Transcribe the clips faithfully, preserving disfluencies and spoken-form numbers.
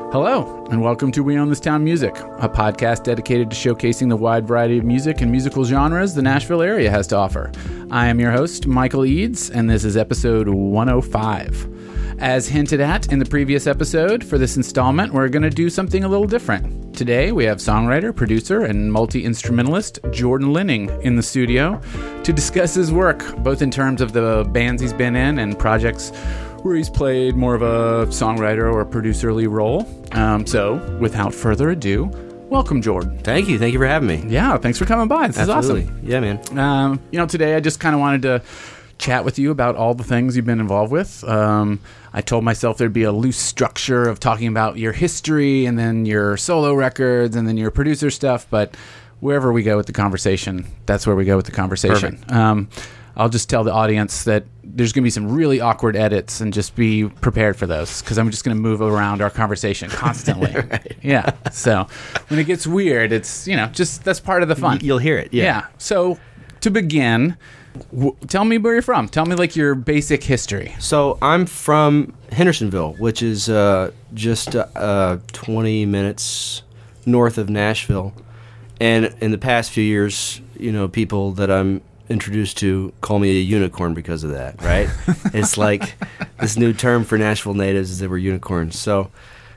Hello, and welcome to We Own This Town Music, a podcast dedicated to showcasing the wide variety of music and musical genres the Nashville area has to offer. I am your host, Michael Eads, and this is episode one oh five. As hinted at in the previous episode, for this installment, we're going to do something a little different. Today, we have songwriter, producer, and multi-instrumentalist Jordan Linning in the studio to discuss his work, both in terms of the bands he's been in and projects where he's played more of a songwriter or producerly role. Um, so, without further ado, welcome, Jordan. Thank you. Thank you for having me. Yeah, thanks for coming by. This Absolutely. is awesome. Yeah, man. Um, you know, today I just kind of wanted to chat with you about all the things you've been involved with. Um, I told myself there'd be a loose structure of talking about your history and then your solo records and then your producer stuff, but wherever we go with the conversation, that's where we go with the conversation. Um, I'll just tell the audience that there's going to be some really awkward edits and just be prepared for those because I'm just going to move around our conversation constantly. Right. Yeah. So when it gets weird, it's, you know, just that's part of the fun. You'll hear it. Yeah. Yeah. So to begin, w- tell me where you're from. Tell me like your basic history. So I'm from Hendersonville, which is uh, just uh, twenty minutes north of Nashville. And in the past few years, you know, people that I'm introduced to call me a unicorn because of that, right? It's like this new term for Nashville natives is that we're unicorns. So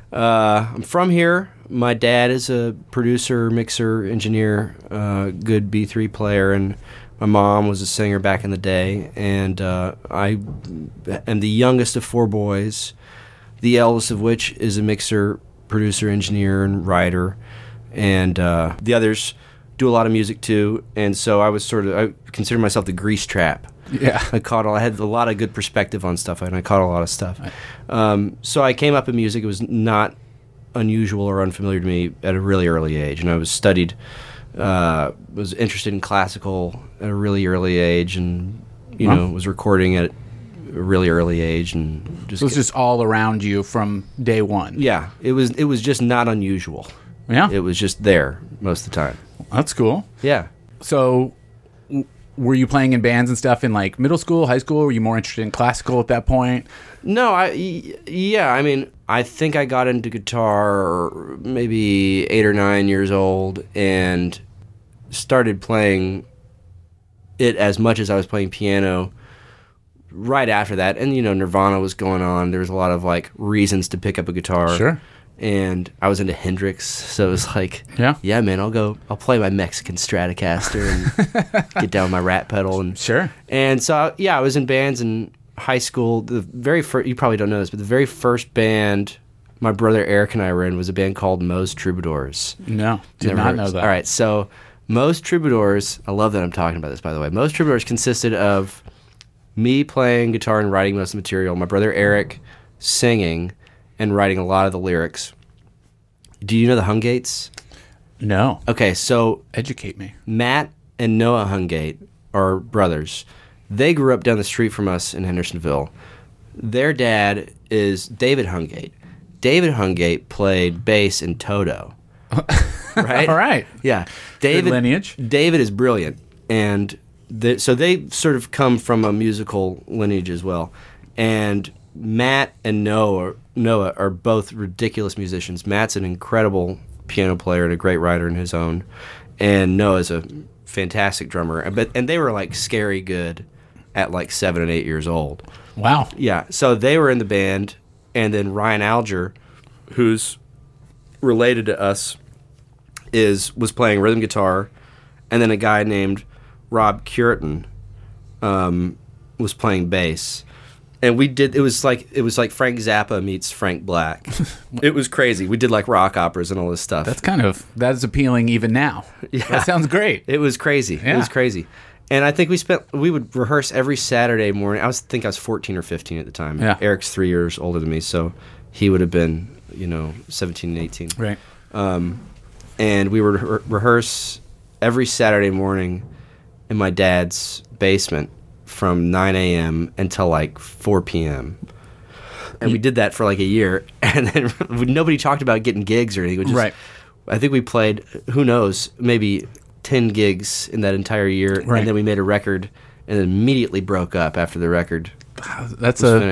uh, I'm from here. My dad is a producer, mixer, engineer, uh, good B three player, and my mom was a singer back in the day. And uh, I am the youngest of four boys, the eldest of which is a mixer, producer, engineer, and writer. And uh, the others do a lot of music too, and so I was sort of I consider myself the grease trap. Yeah, I caught all, I had a lot of good perspective on stuff, and I caught a lot of stuff. Um, so I came up in music. It was not unusual or unfamiliar to me at a really early age, and I was studied, uh, was interested in classical at a really early age, and you huh? know was recording at a really early age, and just so it's just all around you from day one. yeah, it was it was just not unusual. Yeah, It was just there most of the time. that's cool. Yeah. So w- were you playing in bands and stuff in like middle school, high school? Were you more interested in classical at that point? No, I y- yeah, I mean, I think I got into guitar maybe eight or nine years old and started playing it as much as I was playing piano right after that. And, you know, Nirvana was going on. There was a lot of, like, reasons to pick up a guitar. Sure. And I was into Hendrix, so it was like, Yeah. yeah, man, I'll go, I'll play my Mexican Stratocaster and get down my rat pedal. And Sure. And so, yeah, I was in bands in high school. The very first, you probably don't know this, but the very first band my brother Eric and I were in was a band called Moe's Troubadours. No, did Never not heard- know that. All right, so Moe's Troubadours, I love that I'm talking about this, by the way. Moe's Troubadours consisted of me playing guitar and writing most of the material, my brother Eric singing and writing a lot of the lyrics. Do you know the Hungates? No. Okay, so Educate me. Matt and Noah Hungate are brothers. They grew up down the street from us in Hendersonville. Their dad is David Hungate. David Hungate played bass in Toto. Right? All right. Yeah. David Good lineage. David is brilliant. And the, so they sort of come from a musical lineage as well. And Matt and Noah, Noah are both ridiculous musicians. Matt's an incredible piano player and a great writer in his own, and Noah's a fantastic drummer. But and they were like scary good at like seven and eight years old. Wow. Yeah, so they were in the band, and then Ryan Alger, who's related to us, is was playing rhythm guitar, and then a guy named Rob Curtin um, was playing bass. And we did. It was like it was like Frank Zappa meets Frank Black. It was crazy. We did like rock operas and all this stuff. That's kind of that's appealing even now. Yeah. That sounds great. It was crazy. Yeah. It was crazy. And I think we spent we would rehearse every Saturday morning. I was think I was fourteen or fifteen at the time. Yeah. Eric's three years older than me, so he would have been you know seventeen and eighteen. Right. Um, and we would re- rehearse every Saturday morning in my dad's basement from nine a.m. until like four p.m. And we did that for like a year, and then nobody talked about getting gigs or anything. We just, Right. I think we played, who knows, maybe ten gigs in that entire year, Right. and then we made a record, and then immediately broke up after the record That's was a finished.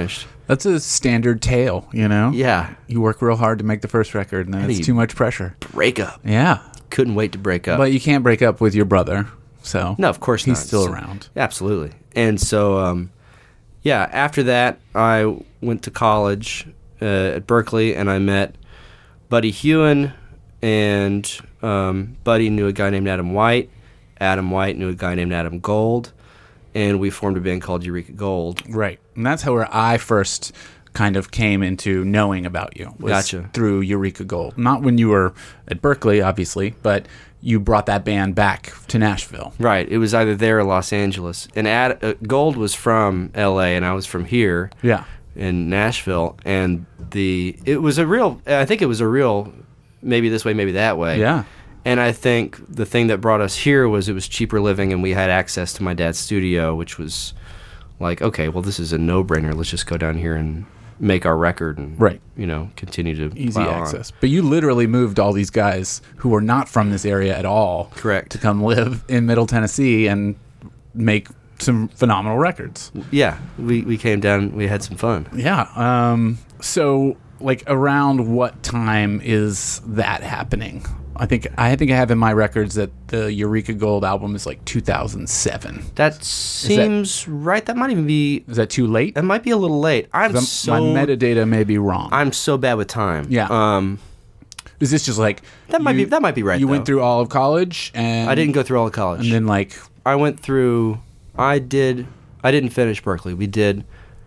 That's a standard tale, you know? Yeah. You work real hard to make the first record, and then And it's you- too much pressure. Break up. Yeah. Couldn't wait to break up. But you can't break up with your brother, so... No, of course he's not. still So- around. Absolutely. And so, um, yeah, after that, I went to college uh, at Berkeley, and I met Buddy Hewen, and um, Buddy knew a guy named Adam White. Adam White knew a guy named Adam Gold, and we formed a band called Eureka Gold. Right. And that's how where I first kind of came into knowing about you. Was Gotcha. Through Eureka Gold. Not when you were at Berkeley, obviously, but you brought that band back to Nashville. Right. It was either there or Los Angeles. And Ad, uh, Gold was from L A, and I was from here Yeah. in Nashville. And the it was a real, I think it was a real, maybe this way, maybe that way. Yeah. And I think the thing that brought us here was it was cheaper living, and we had access to my dad's studio, which was like, okay, well, this is a no-brainer. Let's just go down here and make our record and, Right. you know, continue to Easy plow on. access. But you literally moved all these guys who were not from this area at all. Correct. To come live in Middle Tennessee and make some phenomenal records. Yeah, we, we came down, we had some fun. Yeah. Um, so, like, around what time is that happening? I think I think I have in my records that the Eureka Gold album is like two thousand seven. That seems right. That might even be, Is that too late? that might be a little late. I'm The- so, my metadata may be wrong. I'm so bad with time. Yeah. Um, Is this just like that might you- be, that might be right, You though. went through all of college, and I didn't go through all of college. and then like I went through. I did. I didn't finish Berkeley. We did.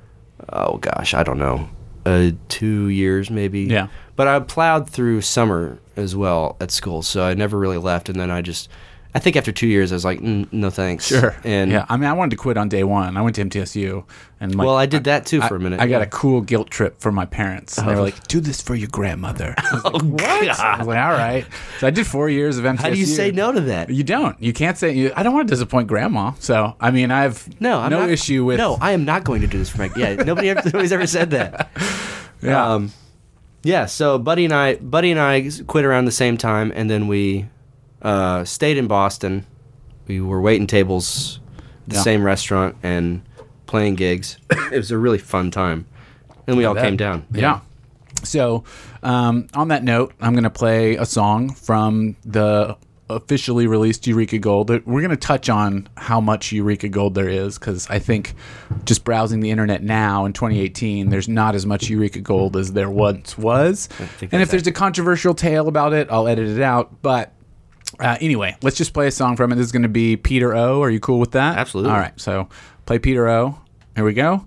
Oh gosh, I don't know. Uh, two years maybe. Yeah. But I plowed through summer as well at school, so I never really left. And then I just, I think after two years, I was like, mm, no thanks. sure. And yeah, I mean, I wanted to quit on day one. I went to M T S U, and like, well, I did that too I, for a minute. I got yeah. a cool guilt trip from my parents. And they were Oh. like, "Do this for your grandmother." I was like, Oh, what? I was like, "All right." So I did four years of M T S U. How do you say no to that? You don't. You can't say. You, I don't want to disappoint grandma. So I mean, I have No, I'm no not, issue with. No, I am not going to do this for my. Yeah, nobody ever, nobody's ever said that. Yeah. Um, yeah. So Buddy and I, Buddy and I quit around the same time, and then we uh, stayed in Boston. We were waiting tables at the Yeah. same restaurant and playing gigs. It was a really fun time, and we all bet. came down. Yeah. So, um, on that note, I'm going to play a song from the officially released Eureka Gold. We're going to touch on how much Eureka Gold there is, because I think just browsing the internet now in twenty eighteen, there's not as much Eureka Gold as there once was. think And if that's there's a controversial tale about it, I'll edit it out. But uh, anyway, let's just play a song from it. This is going to be Peter O. Are you cool with that? Absolutely. All right. So play Peter O. Here we go.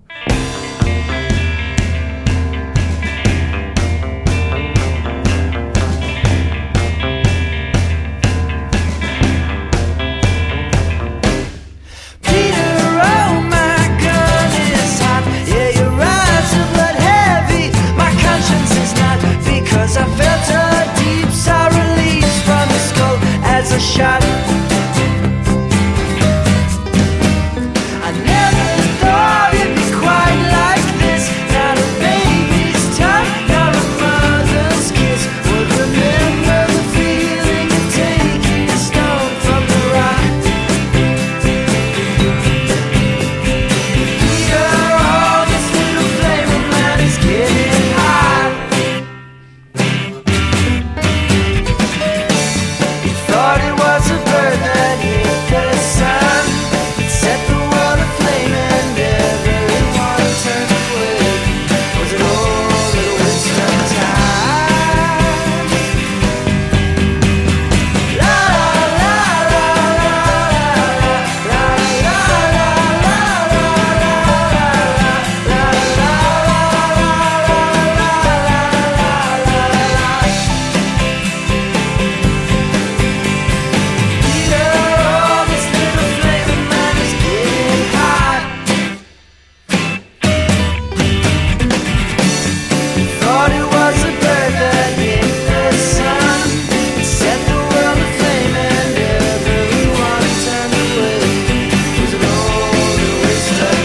I felt a deep sigh release from the skull as a shot. I never thought it'd be quite like this. Not a baby's touch, not a mother's kiss. Would remember the feeling of taking a stone from the rock. Peter, oh, this little flame of mine is getting hot. Thought it was a bird that hit the sun. It set the world aflame and everyone turned away. Was it all a little waste of time? La la la la la la la la this little flame of mine is getting hot. Thought it was a bird that hit the sun. It set the world aflame and everyone turned away. Was it all a waste of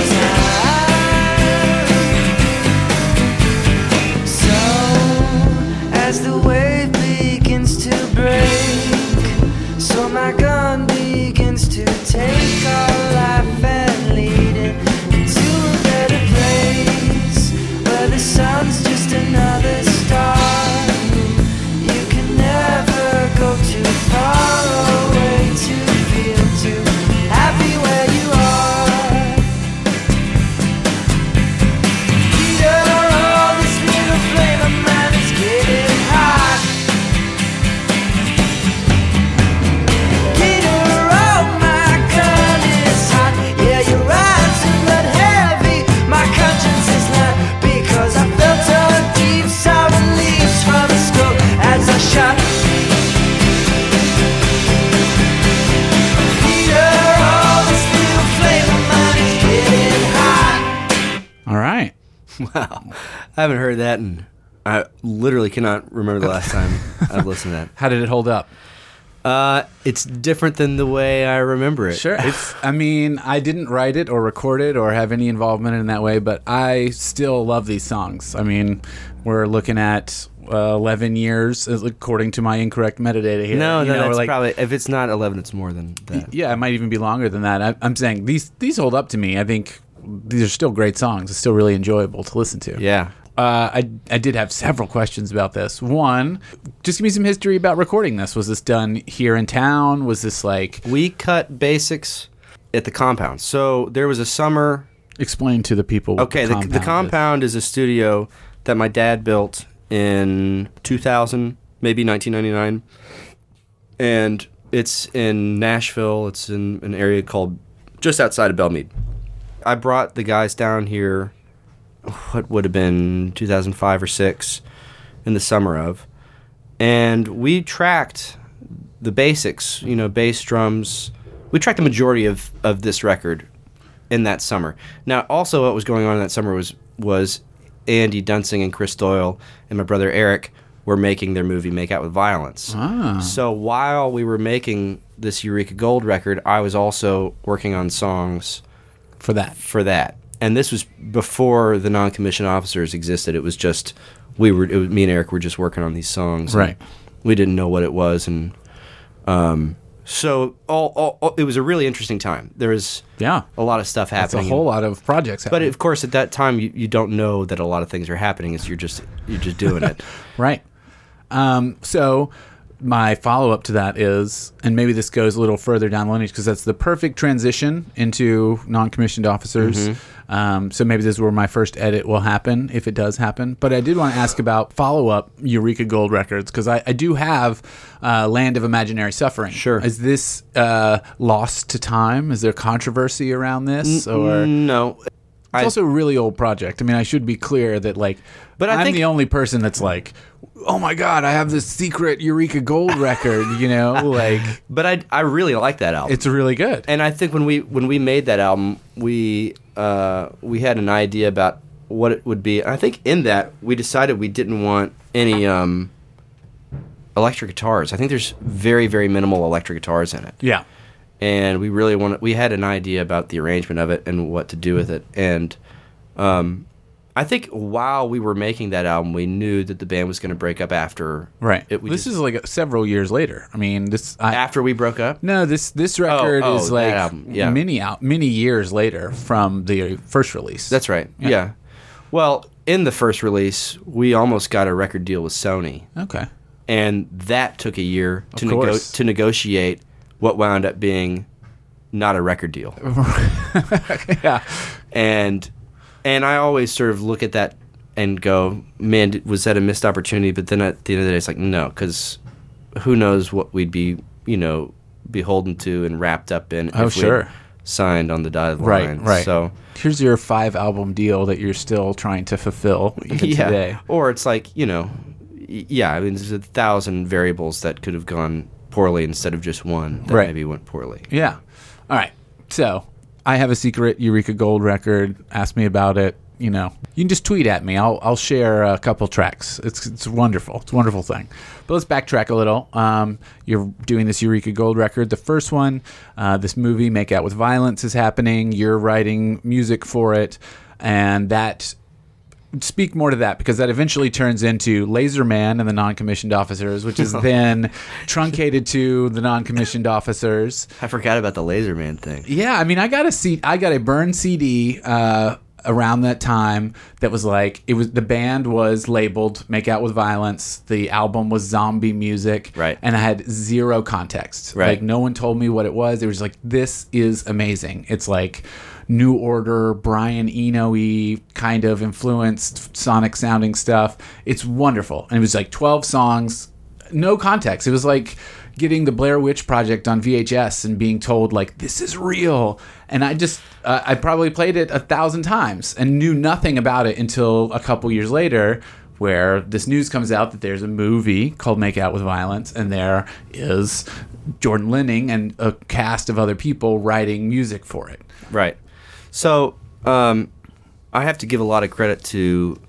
time? So, as the wave begins to break, so my gun begins to take our life and lead it into a better place. I haven't heard that, and I literally cannot remember the last time I've listened to that. How did it hold up? Uh, it's different than the way I remember it. Sure. It's, I mean, I didn't write it or record it or have any involvement in that way, but I still love these songs. I mean, we're looking at uh, eleven years, according to my incorrect metadata here. No, you no, know, that's like, probably, if it's not eleven, it's more than that. Yeah, it might even be longer than that. I, I'm saying these these hold up to me. I think these are still great songs. It's still really enjoyable to listen to. Yeah. Uh, I, I did have several questions about this. One, just give me some history about recording this. Was this done here in town? Was this like... We cut basics at the compound. So there was a summer... Explain to the people what Okay, the the, compound, the compound is. is a studio that my dad built in two thousand, maybe nineteen ninety-nine. And it's in Nashville. It's in an area called just outside of Belmead. I brought the guys down here... what would have been two thousand five or six in the summer of, and we tracked the basics, you know, bass, drums. We tracked the majority of, of this record in that summer. Now, also what was going on in that summer was was Andy Dunsing and Chris Doyle and my brother Eric were making their movie Make Out with Violence. Ah. So while we were making this Eureka Gold record, I was also working on songs For that. for that. And this was before the non-commissioned officers existed. It was just we were. It was, me and Eric were just working on these songs. Right. We didn't know what it was, and um, so all, all, all it was a really interesting time. There was Yeah. a lot of stuff That's a happening. whole lot of projects But happening. of course, at that time, you, you don't know that a lot of things are happening. It's you're just you're just doing it. Right. Um, so my follow-up to that is, and maybe this goes a little further down the lineage because that's the perfect transition into non-commissioned officers. Mm-hmm. Um, so maybe this is where my first edit will happen, if it does happen. But I did want to ask about follow-up Eureka Gold records because I, I do have uh, Land of Imaginary Suffering. Sure. Is this uh, lost to time? Is there controversy around this? Or No. It's I- also a really old project. I mean, I should be clear that, like, But I I'm think- the only person that's like, oh my God, I have this secret Eureka Gold record, you know? Like, But I I really like that album. it's really good. And I think when we when we made that album, we uh, we had an idea about what it would be. I think in that we decided we didn't want any um, electric guitars. I think there's very very minimal electric guitars in it, Yeah. and we really wanted. We had an idea about the arrangement of it and what to do with it. And um, I think while we were making that album, we knew that the band was going to break up after. Right. It, we this just- is like several years later. I mean, this. I, after we broke up. no, this this record oh, is that like album, yeah. many out many years later from the first release. That's right. Yeah. Yeah. Well, in the first release, we almost got a record deal with Sony, okay. and that took a year to Of nego- course. to negotiate what wound up being not a record deal. Yeah. And and I always sort of look at that and go, man, d- was that a missed opportunity? But then at the end of the day, it's like, no, because who knows what we'd be, you know, beholden to and wrapped up in Oh, if we sure. signed on the dotted Right. line. Right. So here's your five album deal that you're still trying to fulfill even yeah. today. Or it's like, you know, y- yeah, I mean, there's a thousand variables that could have gone poorly instead of just one that Right. maybe went poorly. Yeah. All right. So I have a secret Eureka Gold record. Ask me about it. You know, you can just tweet at me. I'll I'll share a couple tracks. It's it's wonderful. It's a wonderful thing. But let's backtrack a little. Um, you're doing this Eureka Gold record. The first one, uh, this movie, Make Out with Violence, is happening. You're writing music for it, and that. Speak more to that because that eventually turns into Laserman and the Non-Commissioned Officers, which is then truncated to the Non-Commissioned Officers. I forgot about the Laserman thing. Yeah, I mean, I got a C- I got a burn C D uh, around that time that was like it was the band was labeled Make Out with Violence. The album was Zombie Music, Right. And I had zero context. Right. Like no one told me what it was. It was like this is amazing. It's like New Order, Brian Eno-y kind of influenced sonic sounding stuff. It's wonderful, and it was like twelve songs, no context. It was like getting the Blair Witch Project on V H S and being told like this is real. And I just uh, I probably played it a thousand times and knew nothing about it until a couple years later, where this news comes out that there's a movie called Make Out with Violence, and there is Jordan Linning and a cast of other people writing music for it. Right. So um, I have to give a lot of credit to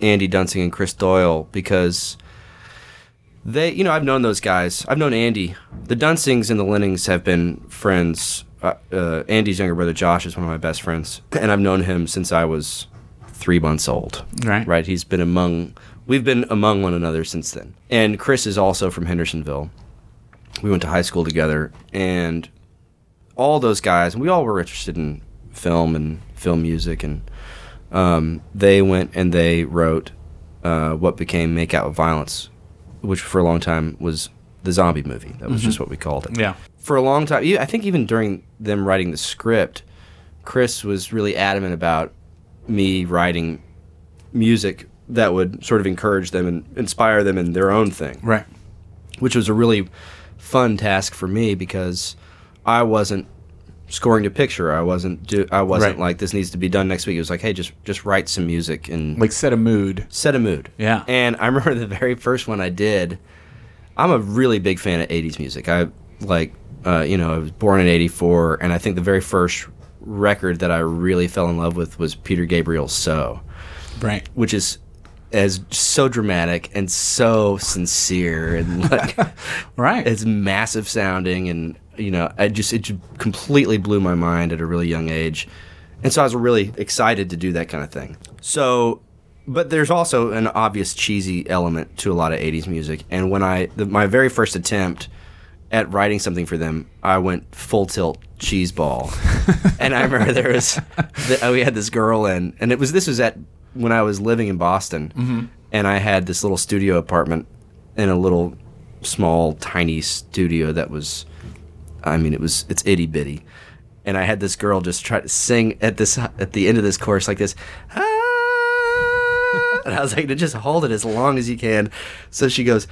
Andy Dunsing and Chris Doyle because they, you know, I've known those guys. I've known Andy. The Dunsings and the Lennings have been friends. Uh, uh, Andy's younger brother Josh is one of my best friends, and I've known him since I was three months old. Right. Right. He's been among. We've been among one another since then. And Chris is also from Hendersonville. We went to high school together, and all those guys, we all were interested in film and film music, and um, they went and they wrote uh, what became Make Out with Violence, which for a long time was the zombie movie. That was Mm-hmm. just what we called it. Yeah. For a long time, I think even during them writing the script, Chris was really adamant about me writing music that would sort of encourage them and inspire them in their own thing. Right. Which was a really fun task for me because I wasn't scoring a picture. I wasn't do, I wasn't Right. like, this needs to be done next week. It was like, hey, just just write some music and Like set a mood. set a mood. Yeah. And I remember the very first one I did, I'm a really big fan of eighties music. I like, uh, you know, I was born in eighty-four, and I think the very first record that I really fell in love with was Peter Gabriel's So, Right. which is as so dramatic and so sincere and like Right. it's massive sounding, and you know, I just it just completely blew my mind at a really young age, and so I was really excited to do that kind of thing. So, but there's also an obvious cheesy element to a lot of eighties music, and when I the, my very first attempt at writing something for them, I went full tilt cheeseball, and I remember there was the, we had this girl in, and it was this was at when I was living in Boston, Mm-hmm. and I had this little studio apartment in a little small tiny studio that was, I mean, it was it's itty bitty, and I had this girl just try to sing at this at the end of this chorus like this, ah, and I was like, just hold it as long as you can. So she goes,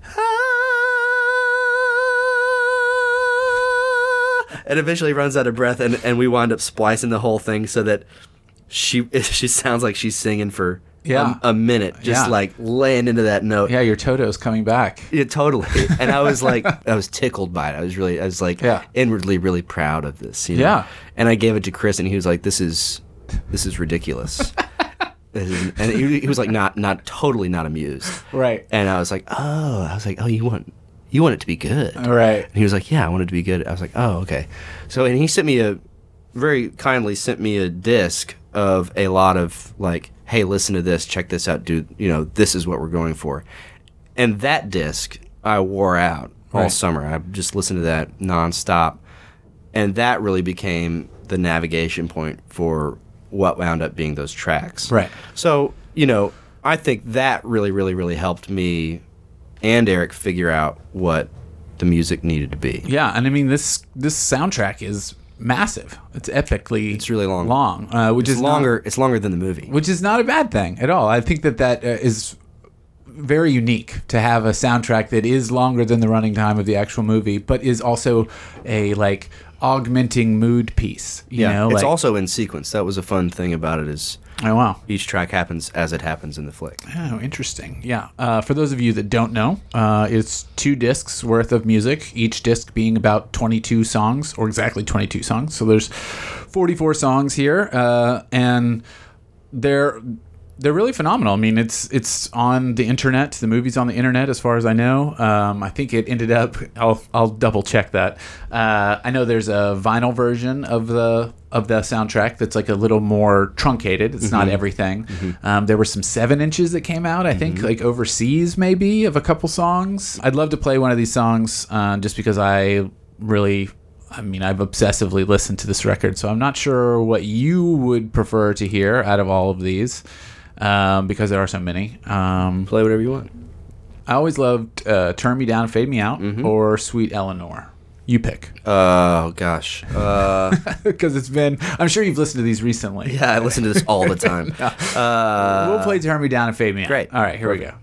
and eventually runs out of breath, and, and we wound up splicing the whole thing so that she she sounds like she's singing for Yeah. a, a minute, just Yeah. like laying into that note. Yeah, your Toto's coming back. Yeah, totally. And I was like, I was tickled by it. I was really, I was like, Yeah. inwardly really proud of this. You know? Yeah. And I gave it to Chris, and he was like, "This is, this is ridiculous." This is- and he, he was like, not, not totally not amused. Right. And I was like, oh, I was like, oh, you want, you want it to be good. Right. And he was like, yeah, I want it to be good. I was like, oh, okay. So, and he sent me a, very kindly sent me a disc of a lot of like, hey, listen to this, check this out, dude. You know, this is what we're going for. And that disc I wore out all Right. summer. I just listened to that nonstop. And that really became the navigation point for what wound up being those tracks. Right. So, you know, I think that really, really, really helped me and Eric figure out what the music needed to be. Yeah, and I mean this this soundtrack is massive. It's epically It's really long. long, uh, which It's is longer. not, It's longer than the movie. which is not a bad thing at all. I think that that uh, is very unique to have a soundtrack that is longer than the running time of the actual movie, but is also a like augmenting mood piece. You yeah, know, it's like, also in sequence. That was a fun thing about it. Is oh wow. each track happens as it happens in the flick. Oh, interesting. Yeah. Uh, for those of you that don't know, uh, it's two discs worth of music, each disc being about twenty-two songs, or exactly twenty-two songs. So there's forty-four songs here, uh, and they're they're really phenomenal. I mean, it's it's on the internet. The movie's on the internet, as far as I know. Um, I think it ended up. I'll I'll double check that. Uh, I know there's a vinyl version of the of the soundtrack that's like a little more truncated. It's not everything. Um, there were some seven inches that came out. I think like overseas maybe of a couple songs. I'd love to play one of these songs uh, just because I really. I mean, I've obsessively listened to this record, so I'm not sure what you would prefer to hear out of all of these. Um, because there are so many. Um, Play whatever you want. I always loved uh, Turn Me Down, Fade Me Out, or Sweet Eleanor. You pick. Oh gosh. Uh, Because it's been, I'm sure you've listened to these recently. yeah, I listen to this all the time. Uh, We'll play Turn Me Down and Fade Me Out. great. All right, here we go.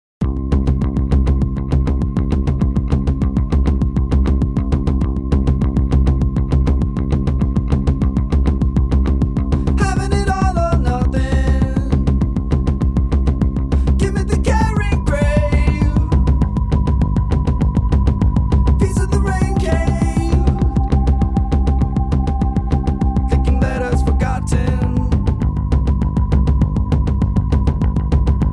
Having it all or nothing. Give me the carrying grave. Piece of the rain cave. Thinking letters forgotten.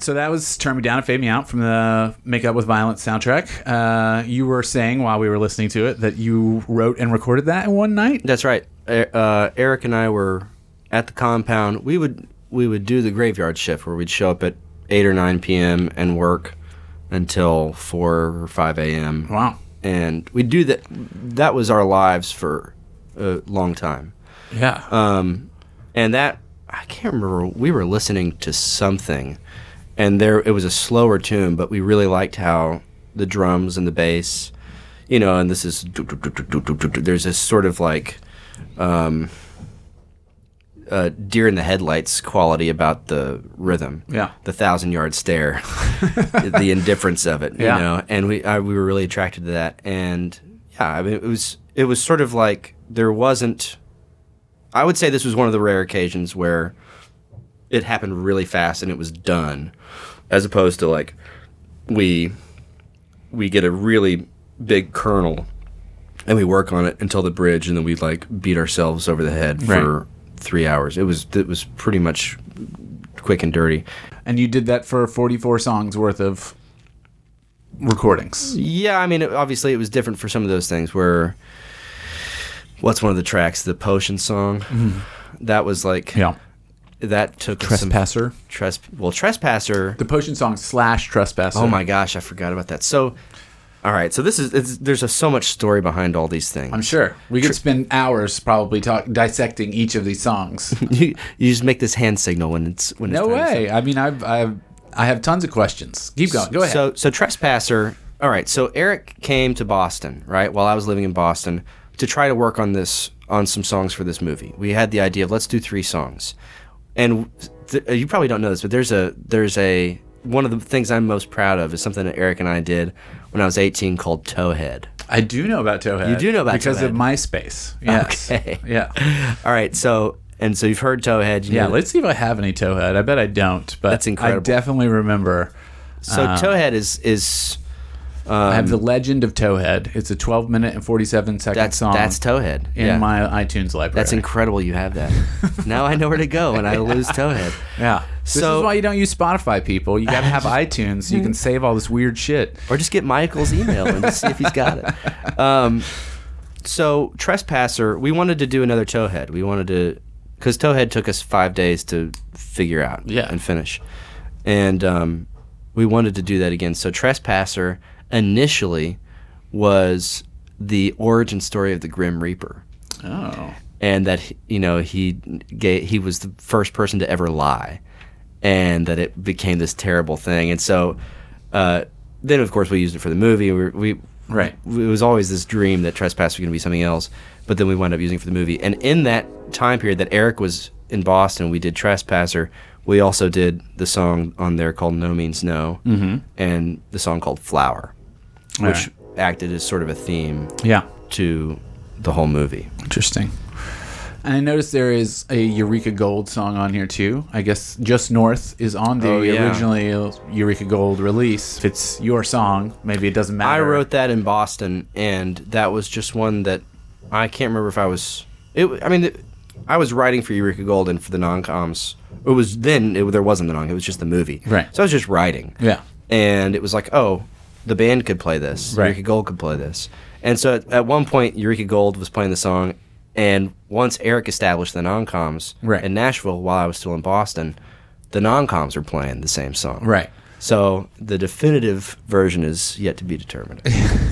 right, so that was Turn Me Down and Fade Me Out from the Make Up with Violence soundtrack. Uh, you were saying while we were listening to it that you wrote and recorded that in one night? That's right. Uh, Eric and I were at the compound. We would we would do the graveyard shift where we'd show up at eight or nine p.m. and work until four or five a.m. Wow. And we'd do that. That was our lives for a long time. Yeah. Um, and that, I can't remember, we were listening to something, and there it was a slower tune, but we really liked how the drums and the bass, you know, and this is, there's this sort of like um, uh, deer in the headlights quality about the rhythm. Yeah. The thousand yard stare, the indifference of it, Yeah. you know, and we I, we were really attracted to that. And yeah, I mean, it was it was sort of like there wasn't, I would say this was one of the rare occasions where it happened really fast and it was done, as opposed to like we we get a really big kernel and we work on it until the bridge, and then we like beat ourselves over the head for Right. three hours. It was it was pretty much quick and dirty. And you did that for forty-four songs worth of recordings. Yeah, I mean, it, obviously it was different for some of those things. Where what's one of the tracks, the Potion song? That was like Yeah. that took us some Trespasser. tres well Trespasser. The Potion song slash Trespasser. Oh my gosh, I forgot about that. So, all right, so this is it's, there's a, so much story behind all these things. I'm sure. We could spend hours probably talk, dissecting each of these songs. you, you just make this hand signal when it's when it's No time to way. stop. I mean, I've, I've, I have tons of questions. Keep going. Go ahead. So, so Trespasser. All right. So Eric came to Boston, right, while I was living in Boston, to try to work on this, on some songs for this movie. We had the idea of let's do three songs, and th- you probably don't know this, but there's a there's a one of the things I'm most proud of is something that Eric and I did when I was eighteen called Towhead. I do know about Towhead. You do know about because Towhead. of MySpace. Yes. Okay. Yeah. All right. So and so you've heard Towhead. You Yeah. know- Let's see if I have any Towhead. I bet I don't. But That's incredible. I definitely remember. so uh, Towhead is is I have the Legend of Towhead. It's a twelve minute and forty-seven second that's song. that's Towhead in yeah. my iTunes library. That's incredible. You have that. Now I know where to go when I lose Towhead. Yeah. This So- is why you don't use Spotify, people. You got to have iTunes so you can save all this weird shit. Or just get Michael's email and just see if he's got it. Um, so Trespasser, we wanted to do another Towhead. We wanted to, because Towhead took us five days to figure out Yeah. and finish, and um, we wanted to do that again. So Trespasser initially was the origin story of the Grim Reaper, Oh. and that you know he gave, he was the first person to ever lie, and that it became this terrible thing. And so uh, then, of course, we used it for the movie. We, we Right. it was always this dream that Trespass was going to be something else, but then we wound up using it for the movie. And in that time period that Eric was in Boston, we did Trespasser. We also did the song on there called No Means No, mm-hmm. and the song called Flower, All which right. acted as sort of a theme Yeah. to the whole movie. Interesting. And I noticed there is a Eureka Gold song on here too. I guess Just North is on the Oh, yeah. originally Eureka Gold release. If it's your song, maybe it doesn't matter. I wrote that in Boston, and that was just one that I can't remember if I was. It, I mean, it, I was writing for Eureka Gold and for the non-coms. It was then it, there wasn't the non. It was just the movie. Right. So I was just writing. Yeah. And it was like, oh, the band could play this. Right. Eureka Gold could play this. And so at, at one point, Eureka Gold was playing the song, and once Eric established the non-coms Right. in Nashville, while I was still in Boston, the non-coms were playing the same song. Right. So the definitive version is yet to be determined.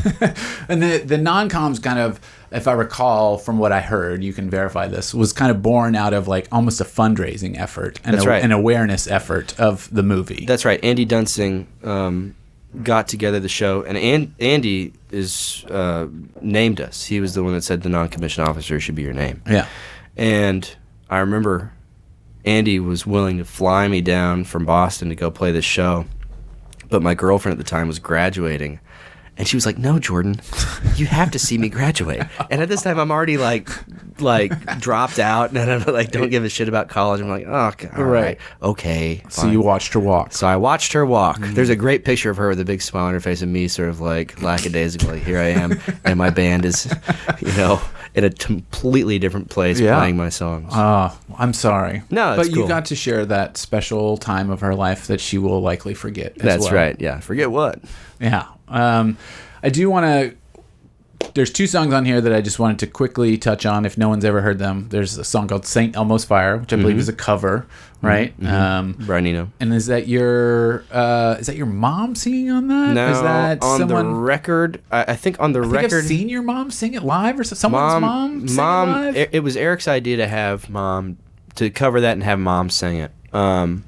And the the non-coms kind of, if I recall from what I heard, you can verify this, was kind of born out of like almost a fundraising effort and That's a, right. an awareness effort of the movie. That's right. Andy Dunsing um, got together the show, and An- Andy is uh, named us. He was the one that said the non-commissioned officer should be your name. Yeah. And I remember Andy was willing to fly me down from Boston to go play this show, but my girlfriend at the time was graduating. And she was like, "No, Jordan, you have to see me graduate." And at this time, I'm already like, like dropped out, and I'm like, don't give a shit about college. I'm like, "Oh, okay, all right, Right. okay." So fine." you watched her walk. So I watched her walk. There's a great picture of her with a big smile on her face, and me sort of like lackadaisically, here I am, and my band is, you know, in a completely different place Yeah. playing my songs. Oh, I'm sorry. No, it's but you cool. got to share that special time of her life that she will likely forget. As That's well. right. Yeah. Forget what? Yeah. Um, I do want to. There's two songs on here that I just wanted to quickly touch on. If no one's ever heard them, there's a song called "Saint Elmo's Fire," which I believe Mm-hmm. is a cover, right? Um, Brian Eno. and is that your uh, is that your mom singing on that? No, is that on someone? the record, I, I think on the I think record, I've seen your mom sing it live, or so- someone's mom. sing mom, it live? It, it was Eric's idea to have mom to cover that and have mom sing it. Um,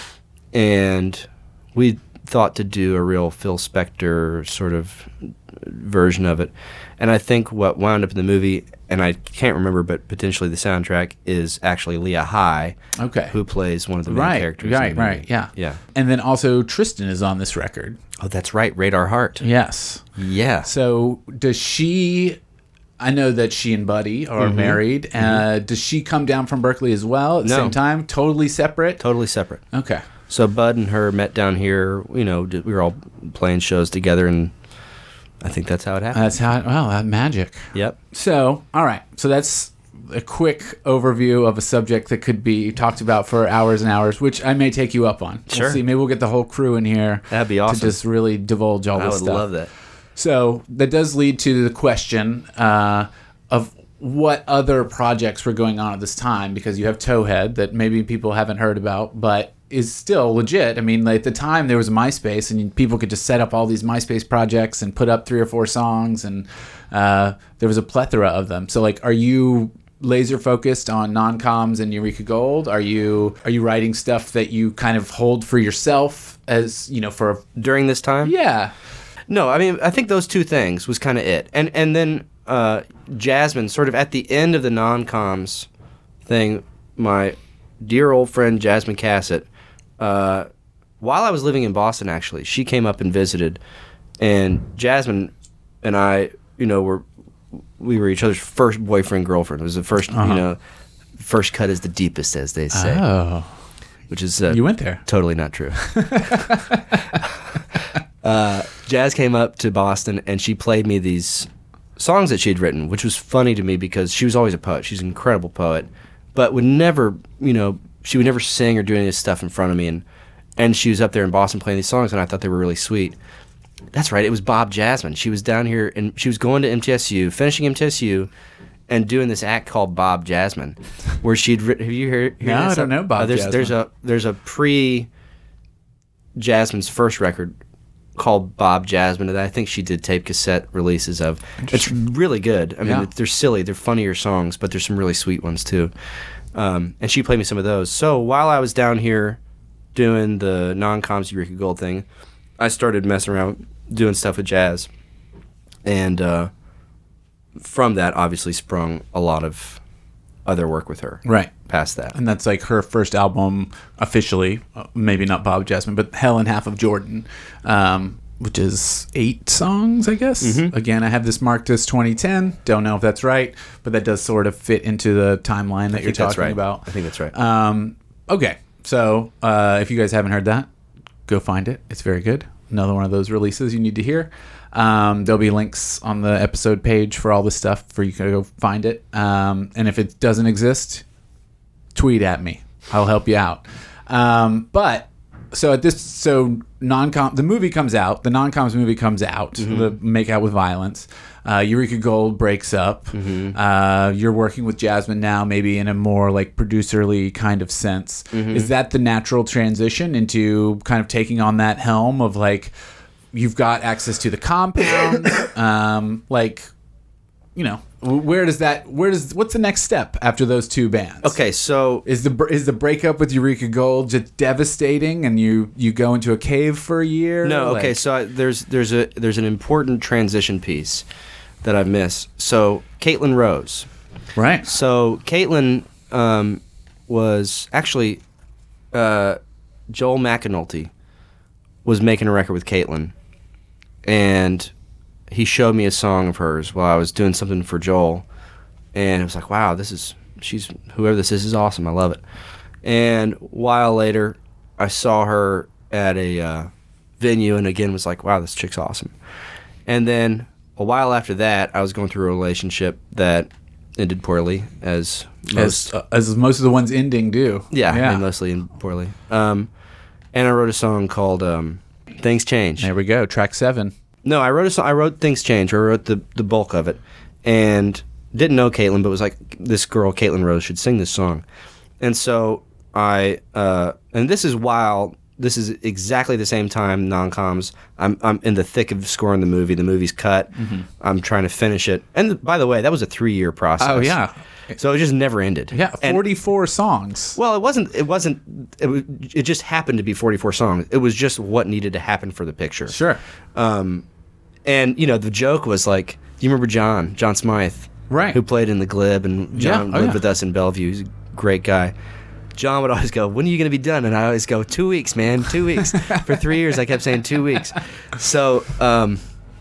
and we thought to do a real Phil Spector sort of version of it. And I think what wound up in the movie, and I can't remember, but potentially the soundtrack is actually Leah High, Okay. who plays one of the main Right, characters. right, in the movie. right, yeah. yeah. And then also Tristan is on this record. Oh, that's right, Radar Heart. Yes. Yeah. So does she? I know that she and Buddy are Mm-hmm. married. Uh, does she come down from Berkeley as well at the No. same time? Totally separate. Totally separate. Okay. So Bud and her met down here. You know, d- we were all playing shows together, and I think that's how it happened. That's how. Wow, that magic. Yep. So, all right. So that's a quick overview of a subject that could be talked about for hours and hours, which I may take you up on. We'll Sure. see. Maybe we'll get the whole crew in here. That'd be awesome. To just really divulge all I this would stuff. love that. So that does lead to the question uh, of what other projects were going on at this time, because you have Towhead that maybe people haven't heard about, but is still legit. I mean, like, at the time there was MySpace, and people could just set up all these MySpace projects and put up three or four songs, and uh, there was a plethora of them. So, like, are you laser focused on non-coms and Eureka Gold? Are you are you writing stuff that you kind of hold for yourself as, you know, for a, During this time? yeah. No, I mean, I think those two things was kind of it. And and then uh, Jasmine, sort of at the end of the non-coms thing, my dear old friend Jasmine Cassett, uh, while I was living in Boston, actually, she came up and visited. And Jasmine and I, you know, were we were each other's first boyfriend, girlfriend. It was the first, Uh-huh. you know, first cut is the deepest, as they say. Oh. Which is uh, You went there. totally not true. uh, Jazz came up to Boston and she played me these songs that she had written, which was funny to me because she was always a poet. She's an incredible poet, but would never, you know, she would never sing or do any of this stuff in front of me. And and she was up there in Boston playing these songs, and I thought they were really sweet. That's right, it was Bob Jasmine. She was down here and she was going to M T S U, finishing M T S U, and doing this act called Bob Jasmine, where she'd written. Have you heard? heard No, I this? don't know Bob Uh, there's, Jasmine. There's a there's a pre Jasmine's first record called Bob Jasmine that I think she did tape cassette releases of. It's really good. I mean, Yeah. it- they're silly, they're funnier songs, but there's some really sweet ones too. Um, and she played me some of those. So while I was down here doing the non-coms Eureka Gold thing, I started messing around doing stuff with Jazz, and uh, from that obviously sprung a lot of other work with her. Right. Past that. And that's like her first album officially, uh, maybe not Bob Jasmine, but Hell and Half of Jordan, um, which is eight songs, I guess. Mm-hmm. Again, I have this marked as twenty ten. Don't know if that's right, but that does sort of fit into the timeline that I you're think that's talking right. about. I think that's right. Um, okay, so uh, if you guys haven't heard that, go find it. It's very good. Another one of those releases you need to hear. Um, there'll be links on the episode page for all this stuff for you to go find it. Um, and if it doesn't exist, tweet at me. I'll help you out. Um, but so at this, so non-com, the movie comes out. The non-coms movie comes out. Mm-hmm. The Make Out with Violence. Uh, Eureka Gold breaks up. Mm-hmm. Uh, you're working with Jasmine now, maybe in a more like producerly kind of sense. Mm-hmm. Is that the natural transition into kind of taking on that helm of like, you've got access to the compound, um, like, you know, where does that, where does, what's the next step after those two bands? Okay, so Is the br- is the breakup with Eureka Gold just devastating, and you you go into a cave for a year? no, okay, Like- so I, there's there's a there's an important transition piece that I've missed. So Caitlin Rose. right. So Caitlin um, was actually uh, Joel McAnulty was making a record with Caitlin, and he showed me a song of hers while I was doing something for Joel, and it was like, wow, this is she's whoever this is is awesome. I love it. And a while later, I saw her at a uh, venue, and again was like, wow, this chick's awesome. And then a while after that, I was going through a relationship that ended poorly, as As, most. uh, as most of the ones ending do. yeah, Yeah. and mostly ended poorly. Um, and I wrote a song called um, "Things Change." There we go. Track seven. No, I wrote a song. I wrote "Things Change." I wrote the the bulk of it, and didn't know Caitlin, but was like, this girl, Caitlin Rose, should sing this song. And so I, uh, and this is while. This is exactly the same time non-coms. I'm I'm in the thick of scoring the movie. The movie's cut. Mm-hmm. I'm trying to finish it. And by the way, that was a three-year process. Oh, yeah. So it just never ended. Yeah, And- forty-four songs. well, it wasn't. It wasn't. It, was, it just happened to be forty-four songs. It was just what needed to happen for the picture. Sure. And you know, the joke was like, do you remember John? John Smythe, Right. Who played in the Glib, and John Yeah. Oh, lived yeah. with us in Bellevue. He's a great guy. John would always go, "When are you going to be done?" And I always go, two weeks, man, two weeks." For three years, I kept saying two weeks. So, um,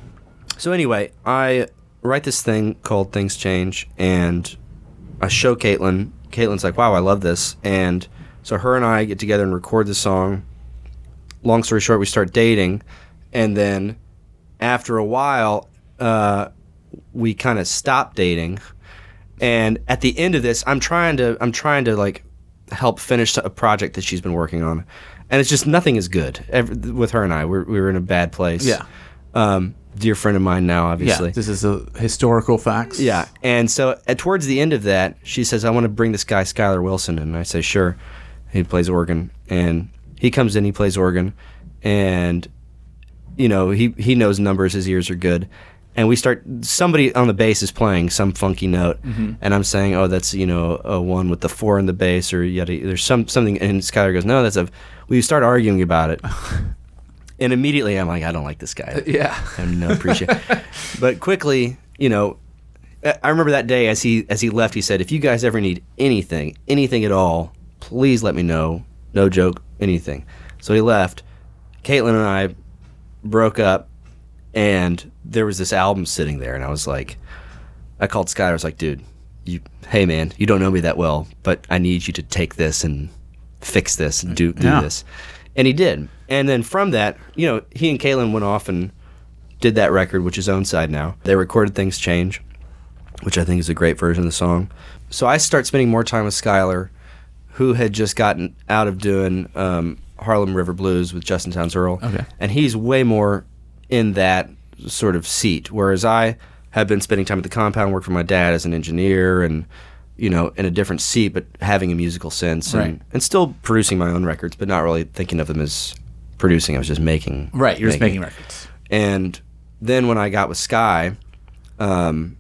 so anyway, I write this thing called "Things Change," and I show Caitlin. Caitlin's like, "Wow, I love this." And so her and I get together and record the song. Long story short, we start dating, and then after a while, uh, we kind of stop dating. And at the end of this, I'm trying to, I'm trying to like help finish a project that she's been working on, and it's just nothing is good Every, with her and I. We're we were in a bad place. Yeah. Um, dear friend of mine now, Yeah. obviously. This is a historical facts. Yeah, and so at, towards the end of that, she says, "I want to bring this guy Skylar Wilson," and I say, "Sure." He plays organ, and he comes in, he plays organ, and you know he he knows numbers, his ears are good, and we start. Somebody on the bass is playing some funky note, Mm-hmm. and I'm saying, "Oh, that's you know a one with the four in the bass, or yet there's some something," and Skylar goes, "No, that's a." We start arguing about it. And immediately I'm like, I don't like this guy. Yeah. I have no appreciation. But quickly, you know, I I remember that day as he as he left, he said, "If you guys ever need anything, anything at all, please let me know. No joke, anything." So he left. Caitlin and I broke up, and there was this album sitting there, and I was like, I called Skylar. I was like, "Dude, you, hey man, you don't know me that well, but I need you to take this and fix this and do do Yeah. this." And he did. And then from that, you know, he and Caitlin went off and did that record, which is Own Side now. They recorded Things Change, which I think is a great version of the song. So I start spending more time with Skylar, who had just gotten out of doing um, Harlem River Blues with Justin Townes Earl. Okay. And he's way more in that sort of seat, whereas I have been spending time at the compound, worked for my dad as an engineer, and you know, in a different seat, but having a musical sense, and, Right. and still producing my own records, but not really thinking of them as producing. I was just making. Right. You're just making records. And then when I got with Sky, um,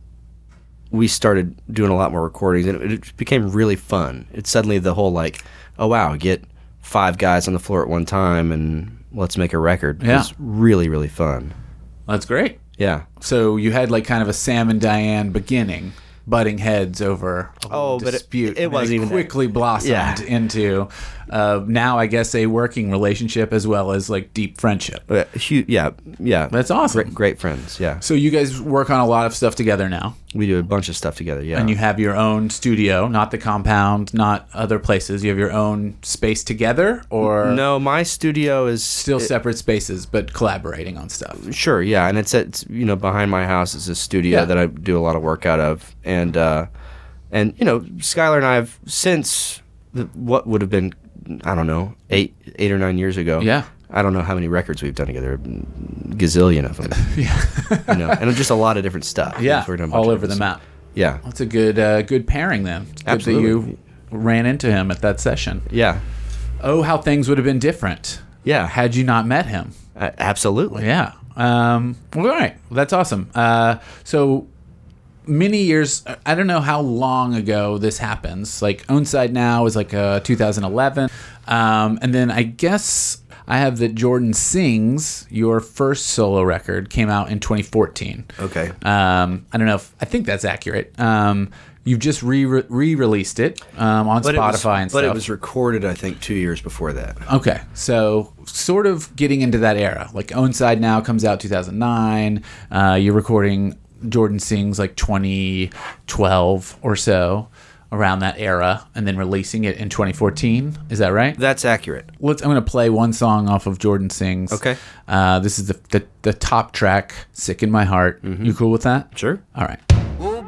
we started doing a lot more recordings, and it, it became really fun. It's suddenly the whole like, oh wow, get five guys on the floor at one time and let's make a record. Yeah. It was really, really fun. That's great. Yeah. So you had like kind of a Sam and Diane beginning, butting heads over a Oh, little but it- dispute. it and wasn't even that. quickly blossomed Yeah. into uh, now, I guess, a working relationship as well as like deep friendship. But hu- yeah, yeah. That's awesome. Great, great friends, yeah. So you guys work on a lot of stuff together now, We do a bunch of stuff together, yeah. and you have your own studio, not the compound, not other places. You have your own space together, or No, my studio is still separate spaces, but collaborating on stuff. Sure, yeah, and it's it's you know behind my house is a studio Yeah. that I do a lot of work out of, and uh, and you know Skylar and I have since the, what would have been I don't know eight eight or nine years ago. Yeah. I don't know how many records we've done together, gazillion of them. Yeah, You know, and just a lot of different stuff. yeah, We've worked on a bunch all of over the different map. stuff. Yeah, That's a good uh, good pairing then. It's good Absolutely. that you ran into him at that session. yeah, Oh, how things would have been different yeah. had you not met him. Uh, absolutely. Yeah. Um, well, all right. Well, that's awesome. Uh, so many years, I don't know how long ago this happens. Like Own Side Now is like uh, two thousand eleven. Um, and then I guess I have that Jordan Sings, your first solo record, came out in twenty fourteen. Okay. Um, I don't know if, I think that's accurate. Um, you've just re- re-released it um, on But Spotify it was, and stuff. But it was recorded, I think, two years before that. Okay, so sort of getting into that era. Like Own Side Now comes out two thousand nine. Uh, you're recording Jordan Sings like twenty twelve or so, around that era, and then releasing it in twenty fourteen. Is that right? That's accurate. Let's. I'm going to play one song off of Jordan Sings. Okay. Uh, this is the, the the top track, "Sick in My Heart." You cool with that? Sure. All right. Oh,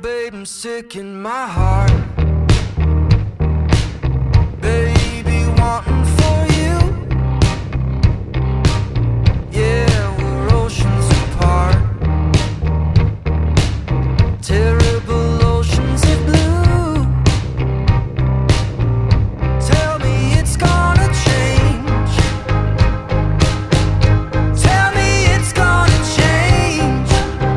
babe, I'm sick in my heart. Baby, wanting for you. Yeah, we're oceans apart. Terrible oceans of blue. Tell me it's gonna change. Tell me it's gonna change.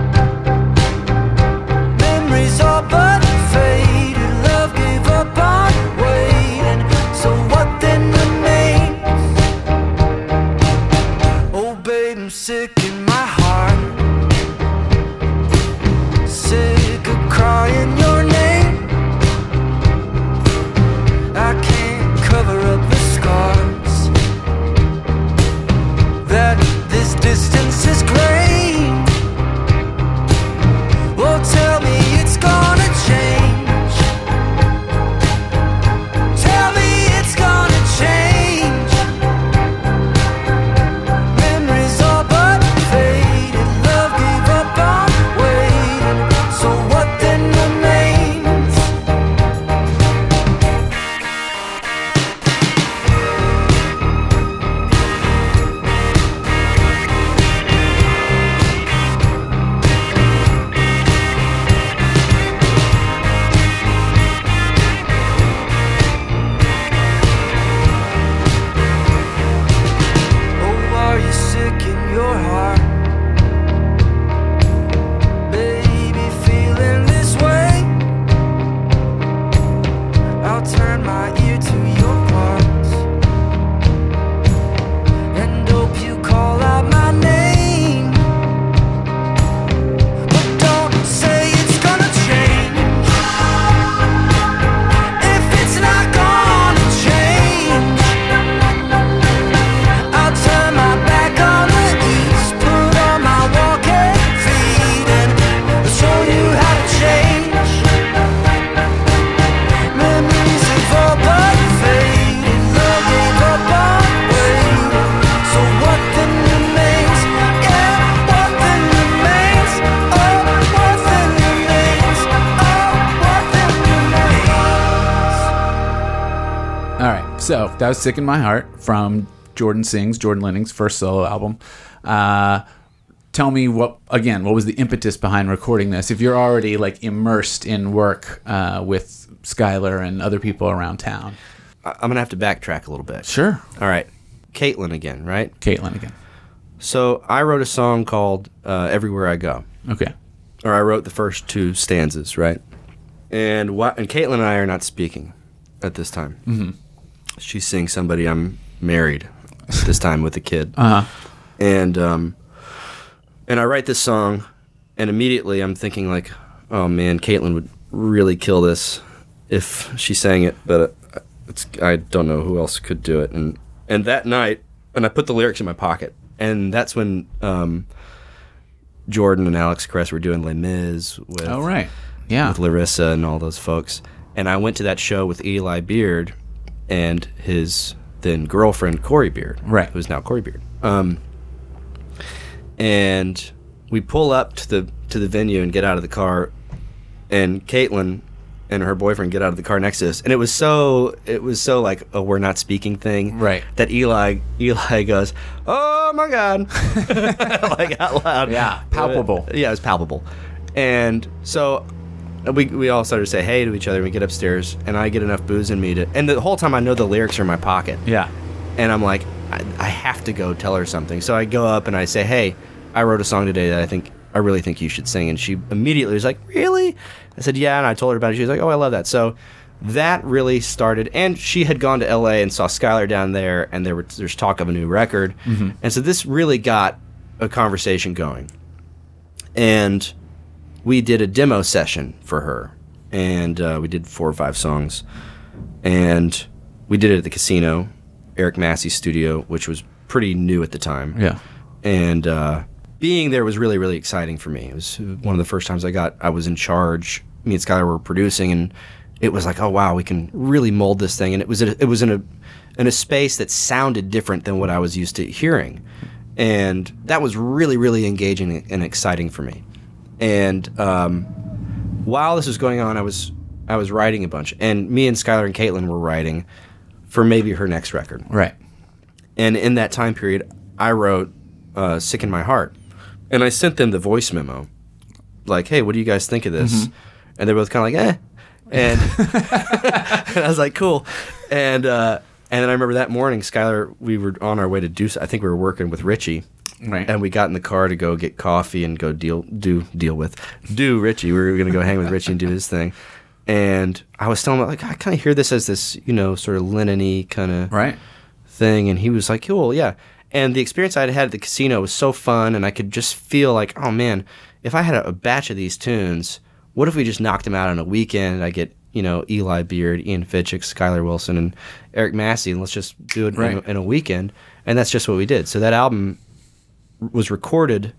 Memories all but faded. Love gave up on waiting. So what then remains? Oh babe, I'm sick in my heart. Sick of crying your name. I can't cover up the scars. That this distance is great. Well, tell me it's gonna change. Tell me it's gonna change. Memories all but faded. Love gave up on waiting. So what then remains? Oh, are you sick in your heart? Baby, feeling this way? I'll turn my ear to your parts and hope you call out my name. But don't say it's gonna change if it's not gonna change. I'll turn my back on the east, put on my walking feet, and show you how to change. Memories have all but faded. Love gave up on waiting. So what then remains? Yeah, what then remains? Oh, what then remains? Oh, what then remains? All right, so that was "Sick in My Heart" from Jordan Sings, Jordan Lenning's first solo album. Uh, tell me what again? What was the impetus behind recording this? If you're already like immersed in work uh, with Skylar and other people around town. I- I'm gonna have to backtrack a little bit. Sure, All right, Caitlin again, right? Caitlin again. So I wrote a song called uh, "Everywhere I Go," Okay, or I wrote the first two stanzas, right? And wh- and Caitlin and I are not speaking at this time. Mm-hmm. She's seeing somebody. I'm married at this time with a kid. uh huh. And um, and I write this song, and immediately I'm thinking like, oh man, Caitlin would really kill this if she sang it, but uh, it's I don't know who else could do it. And and that night, and I put the lyrics in my pocket, and that's when um, Jordan and Alex Kress were doing Les Mis with Oh right, yeah. with Larissa and all those folks. And I went to that show with Eli Beard and his then girlfriend Corey Beard, Right. who's now Corey Beard. Um, and we pull up to the to the venue and get out of the car, and Caitlin and her boyfriend get out of the car next to us, and it was so it was so like a we're not speaking thing, Right. That Eli Eli goes, oh my god, like out loud, Yeah, palpable. yeah, it was palpable. And so we we all started to say hey to each other. We get upstairs, and I get enough booze in me to, and the whole time I know the lyrics are in my pocket. Yeah. And I'm like, I, I have to go tell her something. So I go up and I say, hey, I wrote a song today that I think I really think you should sing. And she immediately was like, really? I said, yeah. And I told her about it. She was like, oh, I love that. So that really started. And she had gone to L A and saw Skylar down there, and there were there's talk of a new record. Mm-hmm. And so this really got a conversation going. And we did a demo session for her, and uh, we did four or five songs, and we did it at the casino, Eric Massey's studio, which was pretty new at the time. Yeah. And uh, being there was really, really exciting for me. It was one of the first times I got, I was in charge. Me and Skylar were producing, and it was like, oh wow, we can really mold this thing. And it was a, it was in a in a space that sounded different than what I was used to hearing, and that was really, really engaging and exciting for me. And um, while this was going on, I was I was writing a bunch, and me and Skylar and Caitlin were writing for maybe her next record. Right. And in that time period, I wrote uh, "Sick in My Heart," and I sent them the voice memo, like, "Hey, what do you guys think of this?" Mm-hmm. And they're both kind of like, "Eh," and, and I was like, "Cool," and uh, and then I remember that morning, Skylar, we were on our way to do. I think we were working with Richie. Right. And we got in the car to go get coffee and go deal do deal with do Richie. We were going to go hang with Richie and do his thing. And I was telling him, like, I kind of hear this as this, you know, sort of Lennon-y kind of right. thing. And he was like, cool, yeah. And the experience I had had at the casino was so fun, and I could just feel like, oh, man, if I had a, a batch of these tunes, what if we just knocked them out on a weekend? I get, you know, Eli Beard, Ian Fitchick, Skylar Wilson, and Eric Massey, and let's just do it right. in, a, in a weekend. And that's just what we did. So that album was recorded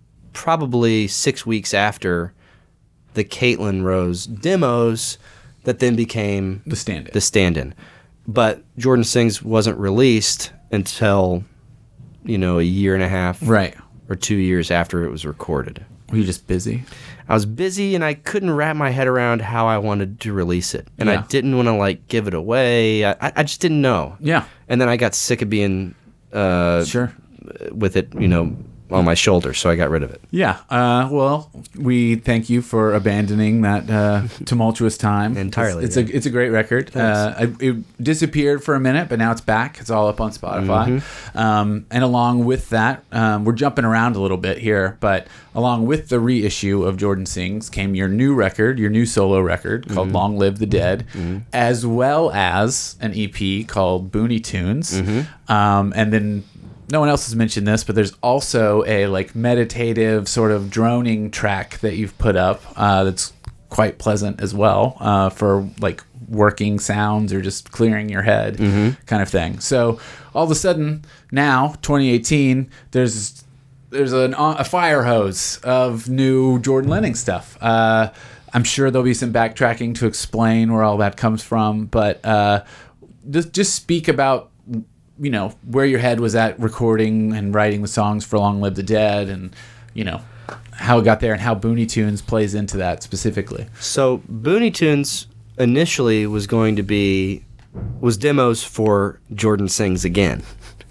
probably six weeks after the Caitlin Rose demos that then became the stand-in. The stand-in. But Jordan Sings wasn't released until, you know, a year and a half right. or two years after it was recorded. Were you just busy? I was busy, and I couldn't wrap my head around how I wanted to release it. And yeah. I didn't want to, like, give it away. I, I just didn't know. Yeah. And then I got sick of being... Uh, sure. with it, you know, on my shoulder, so I got rid of it. Yeah. Uh, well, we thank you for abandoning that uh, tumultuous time. Entirely. It's, it's yeah. a it's a great record. Uh, it disappeared for a minute, but now it's back. It's all up on Spotify. Mm-hmm. Um, and along with that, um, we're jumping around a little bit here, but along with the reissue of Jordan Sings came your new record, your new solo record called mm-hmm. Long Live the Dead, mm-hmm. as well as an E P called Booney Tunes. Mm-hmm. Um, and then no one else has mentioned this, but there's also a like meditative sort of droning track that you've put up uh, that's quite pleasant as well uh, for like working sounds or just clearing your head mm-hmm. kind of thing. So all of a sudden now, twenty eighteen, there's there's an, a fire hose of new Jordan Lennon stuff. Uh, I'm sure there'll be some backtracking to explain where all that comes from, but uh, just just speak about, you know, where your head was at recording and writing the songs for Long Live the Dead, and, you know, how it got there and how Booney Tunes plays into that specifically. So Booney Tunes initially was going to be, was demos for Jordan Sings Again,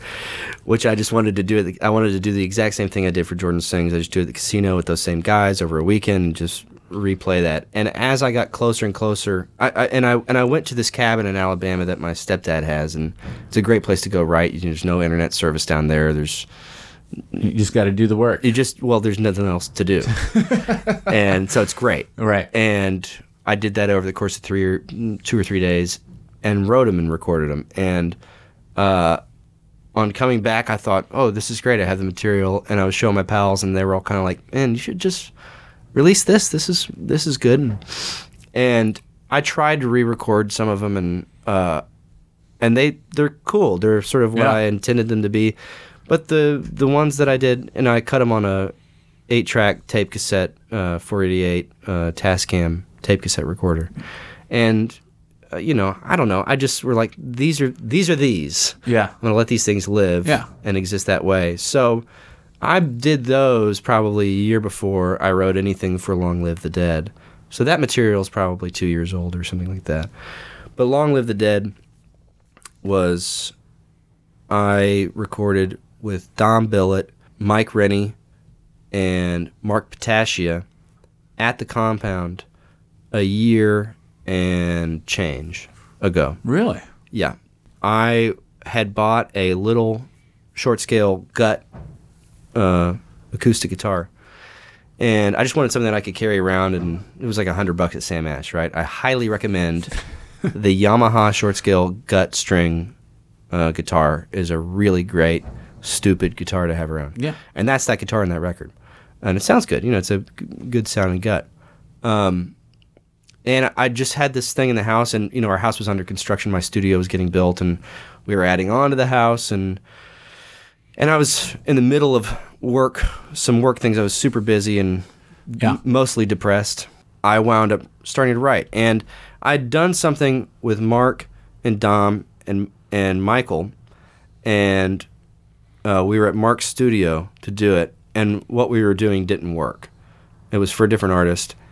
which I just wanted to do. I wanted to do the exact same thing I did for Jordan Sings. I just do it at the casino with those same guys over a weekend and just replay that. And as I got closer and closer, I, I and I and I went to this cabin in Alabama that my stepdad has, and it's a great place to go write. There's no internet service down there. There's you just got to do the work. You just well, there's nothing else to do, and so it's great. Right. And I did that over the course of three or two or three days, and wrote them and recorded them. And uh, on coming back, I thought, oh, this is great. I have the material, and I was showing my pals, and they were all kind of like, man, you should just release this. This is this is good. And I tried to re-record some of them, and uh, and they they're cool. They're sort of what yeah. I intended them to be. But the the ones that I did, and I cut them on a eight track tape cassette, uh, four eighty-eight uh, Tascam tape cassette recorder, and uh, you know, I don't know. I just were like, these are these are these. Yeah, I'm gonna let these things live. Yeah. and exist that way. So I did those probably a year before I wrote anything for Long Live the Dead. So that material is probably two years old or something like that. But Long Live the Dead was, I recorded with Dom Billett, Mike Rennie, and Mark Patacia at the Compound a year and change ago. Really? Yeah. I had bought a little short-scale gut uh, acoustic guitar, and I just wanted something that I could carry around, and it was like a hundred bucks at Sam Ash, right? I highly recommend the Yamaha short-scale gut string uh, guitar. Is a really great, stupid guitar to have around. Yeah. And that's that guitar in that record. And it sounds good. You know, it's a g- good sounding gut. Um, and I just had this thing in the house, and, you know, our house was under construction. My studio was getting built, and we were adding on to the house, and and I was in the middle of work, some work things. I was super busy and yeah. m- mostly depressed. I wound up starting to write. And I'd done something with Mark and Dom and and Michael, and uh, we were at Mark's studio to do it, and what we were doing didn't work. It was for a different artist,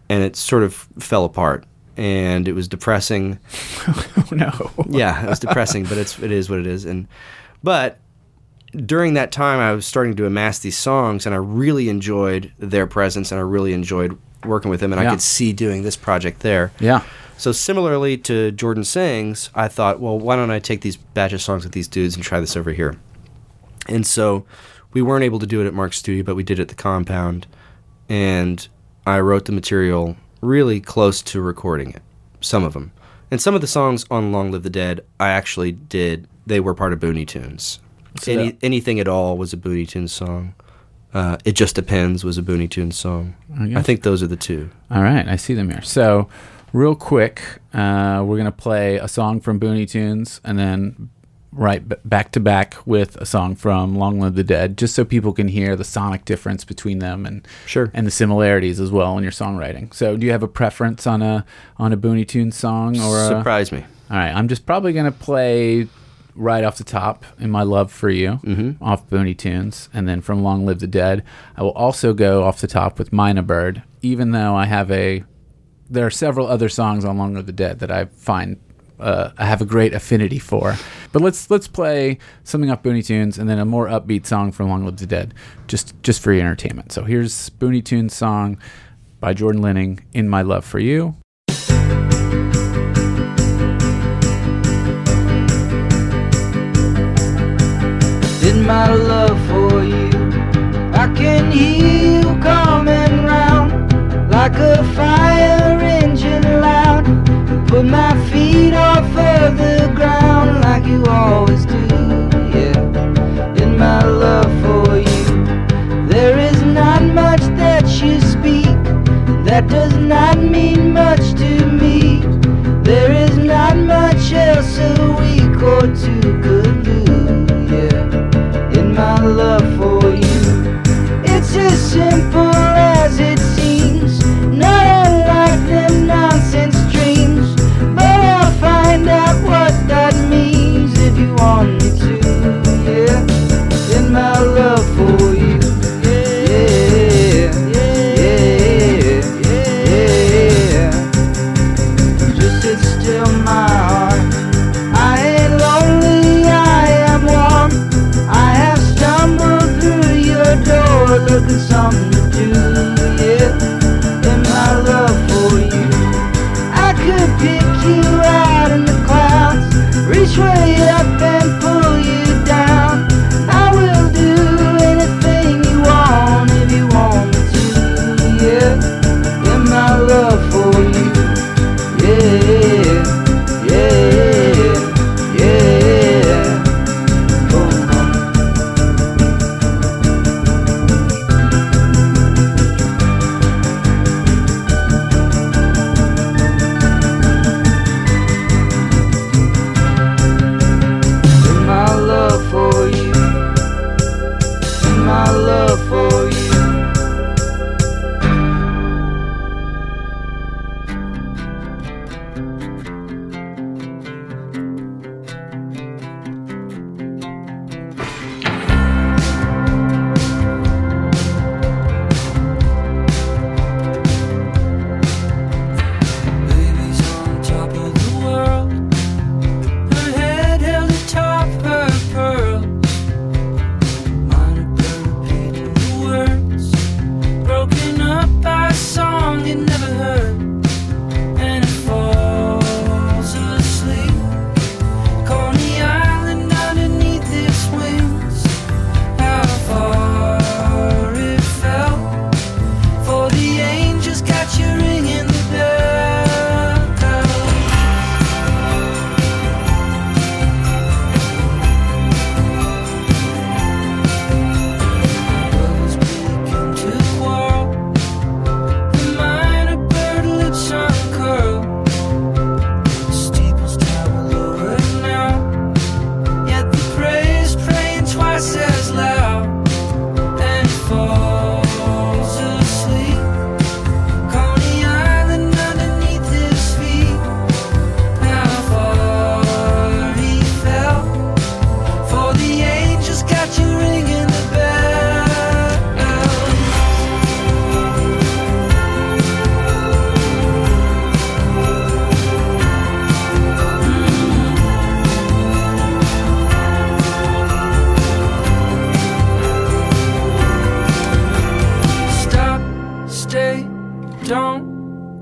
and it sort of fell apart, and it was depressing. Oh no. Yeah, it was depressing, but it's it is what it is. And but during that time, I was starting to amass these songs, and I really enjoyed their presence, and I really enjoyed working with them, and Yeah. I could see doing this project there. Yeah. So similarly to Jordan Sings, I thought, well, why don't I take these batch of songs with these dudes and try this over here? And so we weren't able to do it at Mark's studio, but we did it at the Compound, and I wrote the material really close to recording it, some of them. And some of the songs on Long Live the Dead, I actually did, they were part of Booney Tunes. So Any, that- anything at all was a Booney Tunes song. Uh, It Just Depends was a Booney Tunes song. I I guess. think those are the two. All right, I see them here. So, real quick, uh, we're gonna play a song from Booney Tunes, and then right b- back to back with a song from Long Live the Dead, just so people can hear the sonic difference between them and Sure. and the similarities as well in your songwriting. So, do you have a preference on a on a Booney Tunes song or a, Surprise me. All right, I'm just probably gonna play right off the top in My Love for You Mm-hmm. off Booney Tunes, and then from Long Live the Dead, I will also go off the top with Mina Bird, even though I have a there are several other songs on Long Live the Dead that I find uh, I have a great affinity for. But let's let's play something off Booney Tunes and then a more upbeat song from Long Live the Dead, just just for your entertainment. So here's Booney Tunes song by Jordan Linning, In My Love for You. In my love for you, I can hear you coming round like a fire engine loud. Put my feet off of the ground like you always do, yeah. In my love for you, there is not much that you speak that does not mean much to me. There is not much else a week or two could do, yeah. In my love for you, it's as simple as it seems, not unlike them nonsense dreams. But I'll find out what that means if you want me to, yeah. In my love for you, yeah, yeah, yeah, yeah. Just sit still, my heart. I ain't lonely, I am warm. I have stumbled through your door looking something to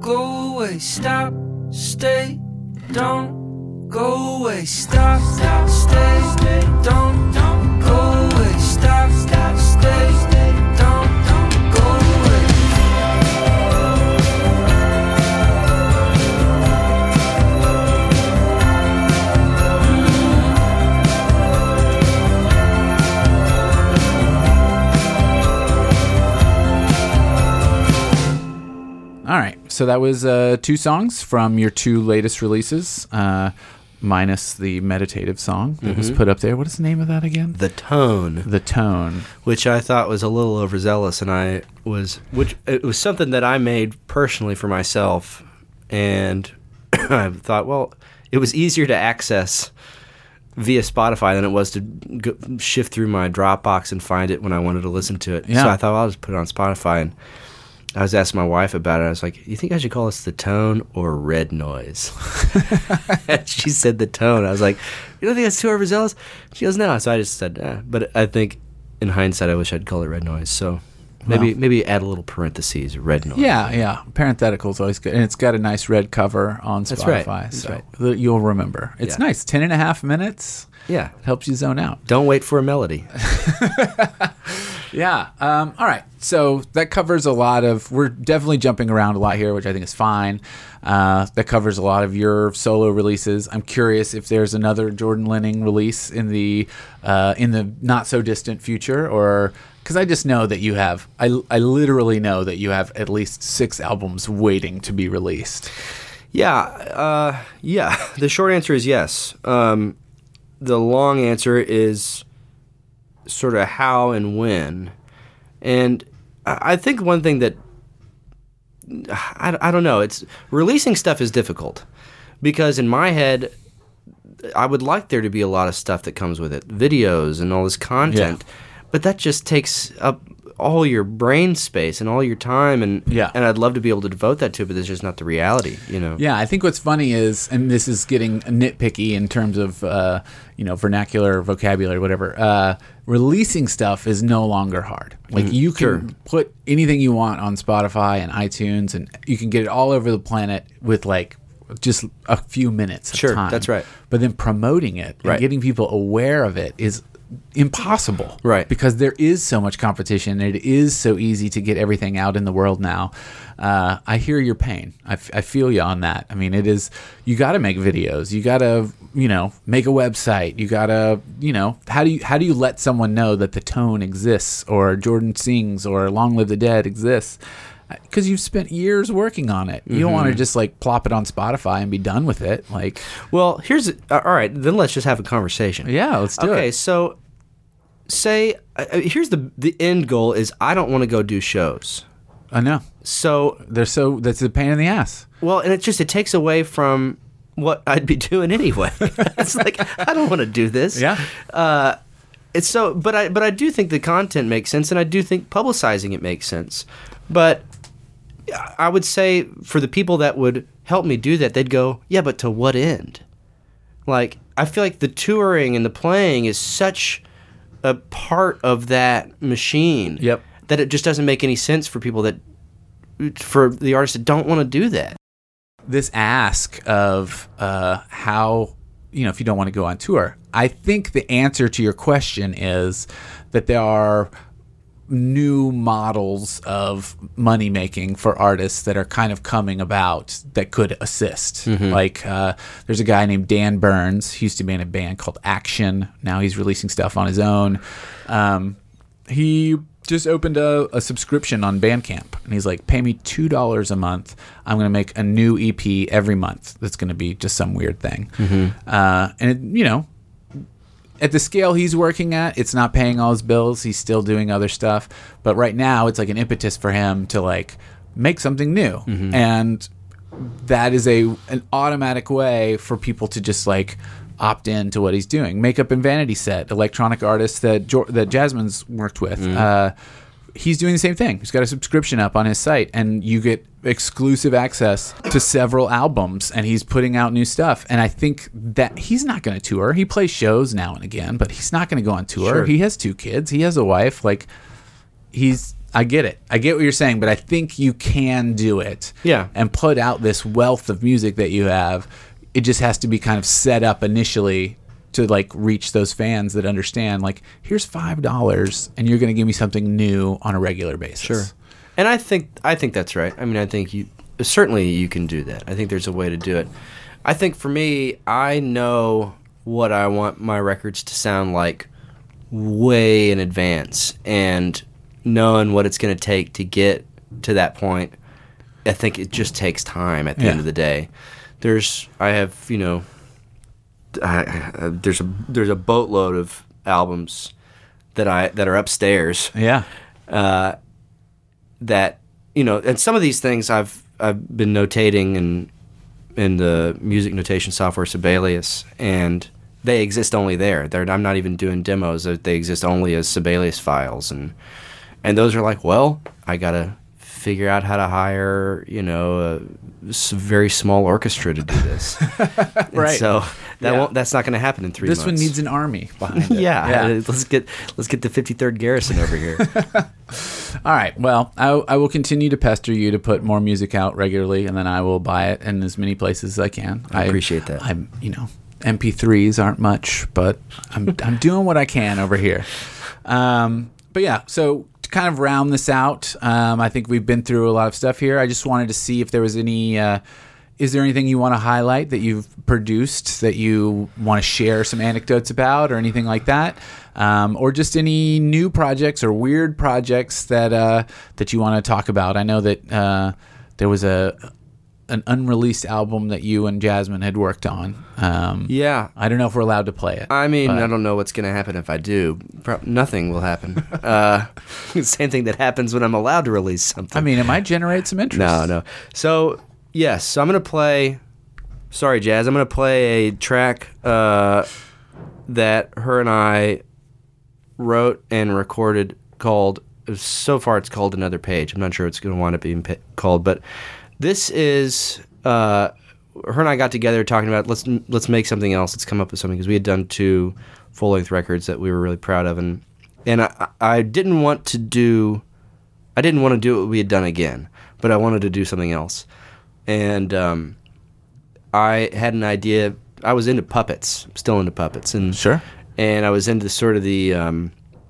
go away. Stop, stay, don't go away. Stop, stop, stay, stay, don't, don't go away. Stop, stop, stay, stay, don't, don't go away. All right, so that was uh, two songs from your two latest releases, uh, minus the meditative song that mm-hmm. was put up there. What is the name of that again? The Tone. The Tone. Which I thought was a little overzealous, and I was, which it was something that I made personally for myself, and I thought, well, it was easier to access via Spotify than it was to go, shift through my Dropbox and find it when I wanted to listen to it. Yeah. So I thought, well, I'll just put it on Spotify, and I was asking my wife about it. I was like, you think I should call this The Tone or Red Noise? And she said The Tone. I was like, you don't think that's too overzealous? She goes, no. So I just said, eh. But I think in hindsight, I wish I'd call it Red Noise. So maybe well, maybe add a little parentheses, Red Noise. Yeah, yeah. Parenthetical is always good. And it's got a nice red cover on Spotify. That's right. That's so right. You'll remember. It's yeah. nice. Ten and a half minutes. Yeah. It helps you zone out. Don't wait for a melody. Yeah. Um, all right. So that covers a lot of, we're definitely jumping around a lot here, which I think is fine. Uh, that covers a lot of your solo releases. I'm curious if there's another Jordan Linning release in the uh, in the not so distant future, or because I just know that you have, I, I literally know that you have at least six albums waiting to be released. Yeah. Uh, yeah. The short answer is yes. Um, the long answer is sort of how and when. And I think one thing that I, I don't know, it's releasing stuff is difficult because in my head I would like there to be a lot of stuff that comes with it, videos and all this content, yeah. but that just takes up all your brain space and all your time, and yeah. and I'd love to be able to devote that to it, but it's just not the reality, you know. Yeah, I think what's funny is, and this is getting nitpicky in terms of uh, you know, vernacular, vocabulary, whatever. Uh, releasing stuff is no longer hard. Like mm, you can sure. put anything you want on Spotify and iTunes, and you can get it all over the planet with like just a few minutes of sure, time. That's right. But then promoting it and right. getting people aware of it is impossible, right? Because there is so much competition, and it is so easy to get everything out in the world now. Uh, I hear your pain. I, f- I feel you on that. I mean, it is, you got to make videos. You got to, you know, make a website. You got to, you know, how do you how do you let someone know that The Tone exists, or Jordan Sings, or Long Live the Dead exists? Because you've spent years working on it. You mm-hmm. don't want to just like plop it on Spotify and be done with it. Like, well, here's uh, all right. Then let's just have a conversation. Yeah, let's do okay, it. Okay, so say uh, here's the the end goal is I don't want to go do shows. I know. So they're so that's a pain in the ass. Well, and it just it takes away from what I'd be doing anyway. It's like I don't want to do this. Yeah. Uh, it's so, but I but I do think the content makes sense, and I do think publicizing it makes sense, but I would say for the people that would help me do that, they'd go, yeah, but to what end? Like, I feel like the touring and the playing is such a part of that machine yep. that it just doesn't make any sense for people that, for the artists that don't want to do that. This ask of uh, how, you know, if you don't want to go on tour, I think the answer to your question is that there are new models of money making for artists that are kind of coming about that could assist. Mm-hmm. Like uh, there's a guy named Dan Burns. He used to be in a band called Action. Now he's releasing stuff on his own. Um, he just opened a, a subscription on Bandcamp, and he's like, pay me two dollars a month. I'm going to make a new E P every month. That's going to be just some weird thing. Mm-hmm. Uh, and it, you know, at the scale he's working at, it's not paying all his bills. He's still doing other stuff. But right now, it's like an impetus for him to like make something new. Mm-hmm. And that is a an automatic way for people to just like opt in to what he's doing. Makeup and Vanity Set, electronic artist that jo- that Jasmine's worked with. Mm-hmm. Uh, he's doing the same thing. He's got a subscription up on his site, and you get exclusive access to several albums, and he's putting out new stuff. And I think that he's not going to tour. He plays shows now and again, but he's not going to go on tour. Sure. He has two kids. He has a wife. Like, he's, I get it. I get what you're saying, but I think you can do it. Yeah. And put out this wealth of music that you have. It just has to be kind of set up initially to like reach those fans that understand, like, here's five dollars and you're going to give me something new on a regular basis. Sure. And I think I think that's right. I mean, I think you certainly you can do that. I think there's a way to do it. I think for me, I know what I want my records to sound like way in advance, and knowing what it's going to take to get to that point, I think it just takes time at the Yeah. end of the day. There's, I have, you know, I, I, there's a there's a boatload of albums that I that are upstairs. Yeah. Uh, that, you know, and some of these things I've I've been notating in in the music notation software Sibelius, and they exist only there. They're, I'm not even doing demos. They exist only as Sibelius files, and and those are like, well, I gotta figure out how to hire, you know, a s- very small orchestra to do this. Right. And so that Yeah. won't. That's not going to happen in three This months. one needs an army behind it. yeah, Yeah. Let's get let's get the fifty-third Garrison over here. All right. Well, I, I will continue to pester you to put more music out regularly, and then I will buy it in as many places as I can. I appreciate that. I'm, you know, M P threes aren't much, but I'm I'm doing what I can over here. Um, but yeah, so to kind of round this out, um, I think we've been through a lot of stuff here. I just wanted to see if there was any. Uh, is there anything you want to highlight that you've produced that you want to share some anecdotes about, or anything like that? Um, or just any new projects or weird projects that uh, that you want to talk about. I know that uh, there was a an unreleased album that you and Jasmine had worked on. Um, Yeah. I don't know if we're allowed to play it. I mean, but- I don't know what's going to happen if I do. Pro- nothing will happen. uh, same thing that happens when I'm allowed to release something. I mean, it might generate some interest. no, no. So, yes, so I'm going to play. Sorry, Jazz. I'm going to play a track uh, that her and I wrote and recorded called. So far, it's called Another Page. I'm not sure it's going to wind up being pa- called, but this is. Uh, her and I got together talking about let's let's make something else. Let's come up with something, because we had done two full length records that we were really proud of, and and I, I didn't want to do. I didn't want to do what we had done again, but I wanted to do something else. And um, I had an idea. I was into puppets, still into puppets, and Sure. and I was into sort of the um,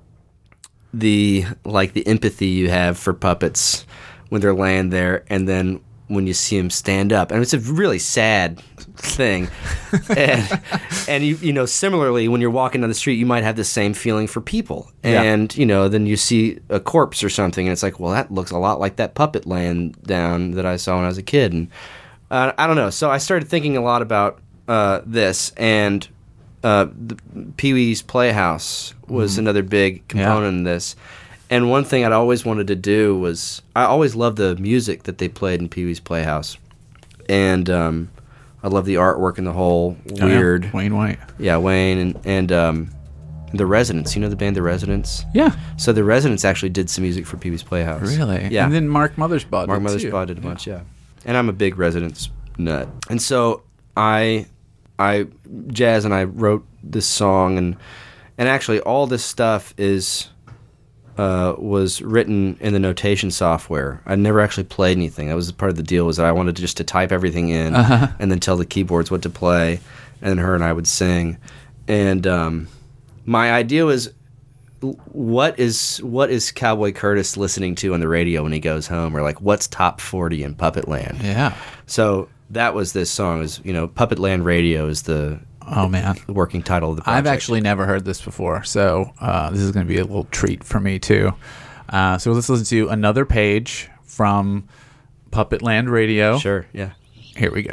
the like the empathy you have for puppets when they're laying there, and then when you see them stand up, and it's a really sad thing. and and you you know, similarly, when you're walking down the street, you might have the same feeling for people, Yeah. and you know, then you see a corpse or something, and it's like, well, that looks a lot like that puppet laying down that I saw when I was a kid, and uh, I don't know. So I started thinking a lot about uh, this, and uh, the Pee Wee's Playhouse was another big component in this. And one thing I'd always wanted to do was, I always loved the music that they played in Pee Wee's Playhouse, and um, I love the artwork and the whole Oh, yeah. weird, Wayne White. yeah, Wayne and and um, the Residents. You know the band The Residents? Yeah. So the Residents actually did some music for Pee Wee's Playhouse. Really? Yeah. And then Mark Mothersbaugh Mark did too. Mothersbaugh did a bunch, yeah. And I'm a big Residents nut. And so I, I, Jazz and I wrote this song, and and actually all this stuff is, uh, was written in the notation software. I never actually played anything. That was part of the deal, was that I wanted just to type everything in Uh-huh. and then tell the keyboards what to play, and then her and I would sing. And um, my idea was, what is what is Cowboy Curtis listening to on the radio when he goes home, or like what's top forty in Puppet Land? Yeah. So that was this song. Is you know Puppet Land Radio is the Oh, man. working title of the project. I've actually never heard this before, so uh, this is going to be a little treat for me, too. Uh, so let's listen to Another Page from Puppet Land Radio. Sure, yeah. Here we go.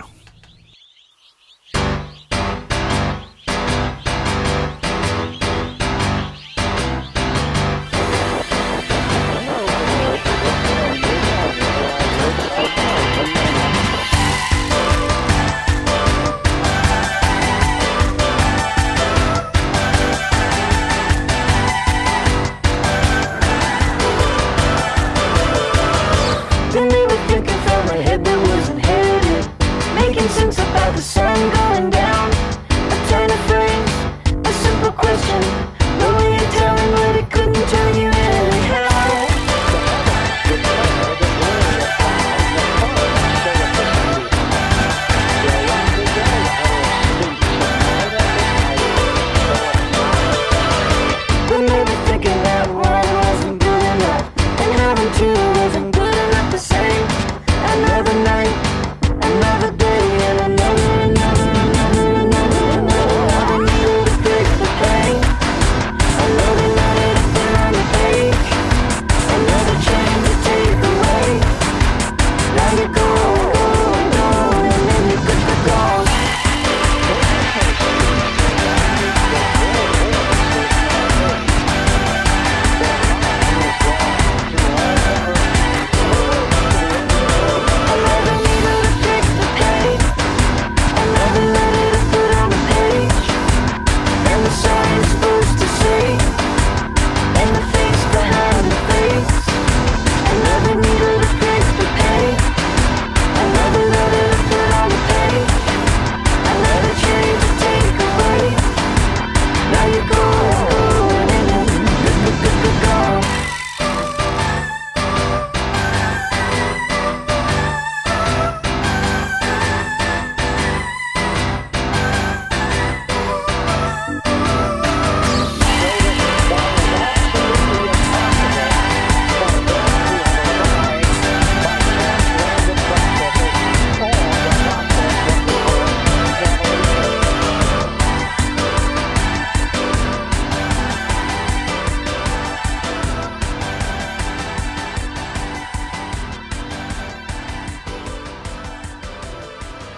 Didn't even think I found my head that wasn't headed. Making sense about the sun going down. A turn of phrase, a simple question. No way of telling what it couldn't tell you anyhow.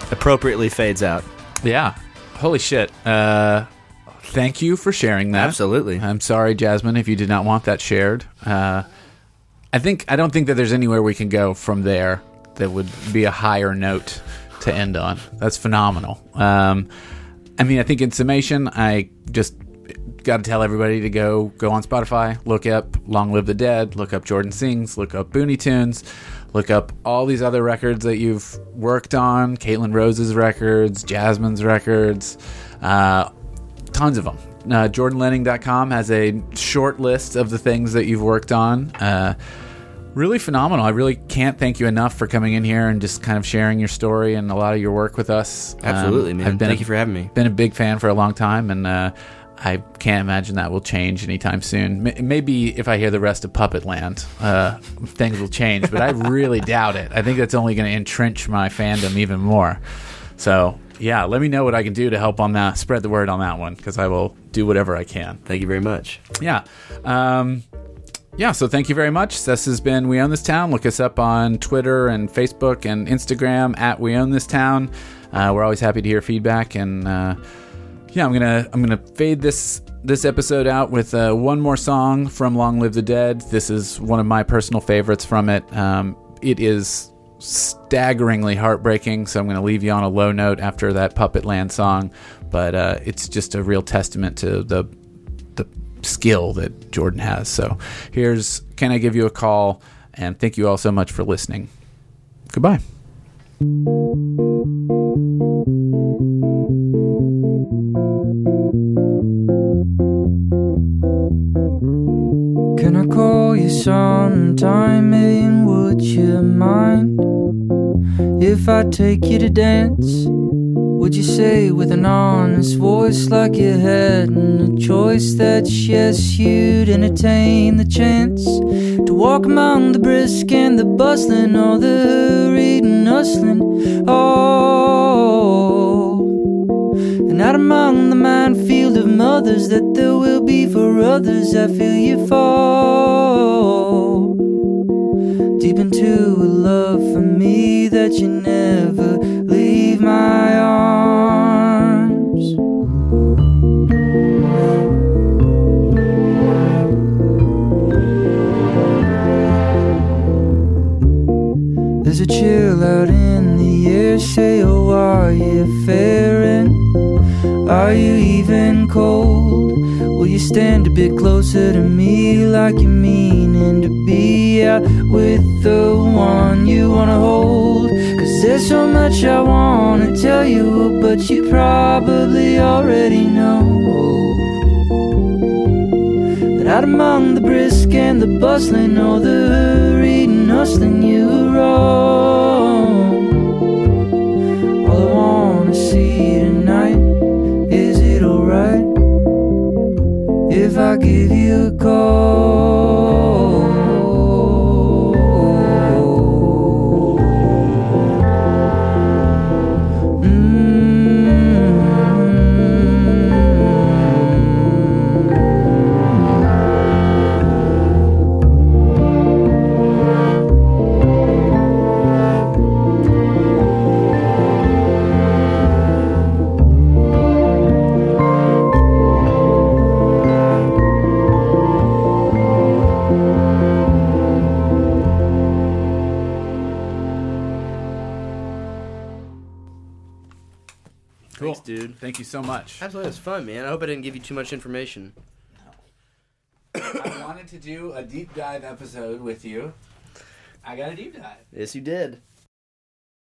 appropriately fades out. Yeah. Holy shit. Uh, thank you for sharing that. Absolutely. I'm sorry, Jasmine, if you did not want that shared. Uh, I think I don't think that there's anywhere we can go from there that would be a higher note to end on. That's phenomenal. Um, I mean, I think in summation, I just got to tell everybody to go go on Spotify, look up Long Live the Dead, look up Jordan Sings, look up Booney Tunes, look up all these other records that you've worked on, Caitlin Rose's records, Jasmine's records, uh, tons of them. Uh, Jordan Lenning dot com has a short list of the things that you've worked on. Uh, really phenomenal. I really can't thank you enough for coming in here and just kind of sharing your story and a lot of your work with us. Absolutely, um, man. I've been Thank a, you for having me. Been a big fan for a long time, and uh, I can't imagine that will change anytime soon. M- maybe if I hear the rest of Puppet Land, uh, things will change, but I really doubt it. I think that's only going to entrench my fandom even more. So, yeah, let me know what I can do to help on that, spread the word on that one, because I will do whatever I can. Thank you very much. Yeah. Um, yeah, so thank you very much. This has been We Own This Town. Look us up on Twitter and Facebook and Instagram at We Own This Town. Uh, we're always happy to hear feedback, and uh, yeah, I'm gonna I'm gonna fade this this episode out with uh, one more song from Long Live the Dead. This is one of my personal favorites from it. Um, it is staggeringly heartbreaking, so I'm going to leave you on a low note after that Puppet Land song, but uh, it's just a real testament to the the skill that Jordan has. So here's Can I Give You a Call, and thank you all so much for listening. Goodbye. Can I call you sometime, and would you mind if I take you to dance? Would you say with an honest voice like you hadn't a choice that yes, you'd entertain the chance to walk among the brisk and the bustling, or the reading hustling, oh, and out among the minefield of mothers that there will be for others, I feel you fall deep into a love for me that you never leave my arms. There's a chill out in the air, say, oh, are you faring? Are you even cold? Will you stand a bit closer to me like you're meaning to be out with the one you wanna hold? Cause there's so much I wanna tell you, but you probably already know that out among the brisk and the bustling, or the reading hustling, you roam. All I wanna see tonight, is it alright if I give you a call? Cool. Thanks, dude. Thank you so much. Absolutely, it was fun, man. I hope I didn't give you too much information. I wanted to do a deep dive episode with you. I got a deep dive. Yes, you did.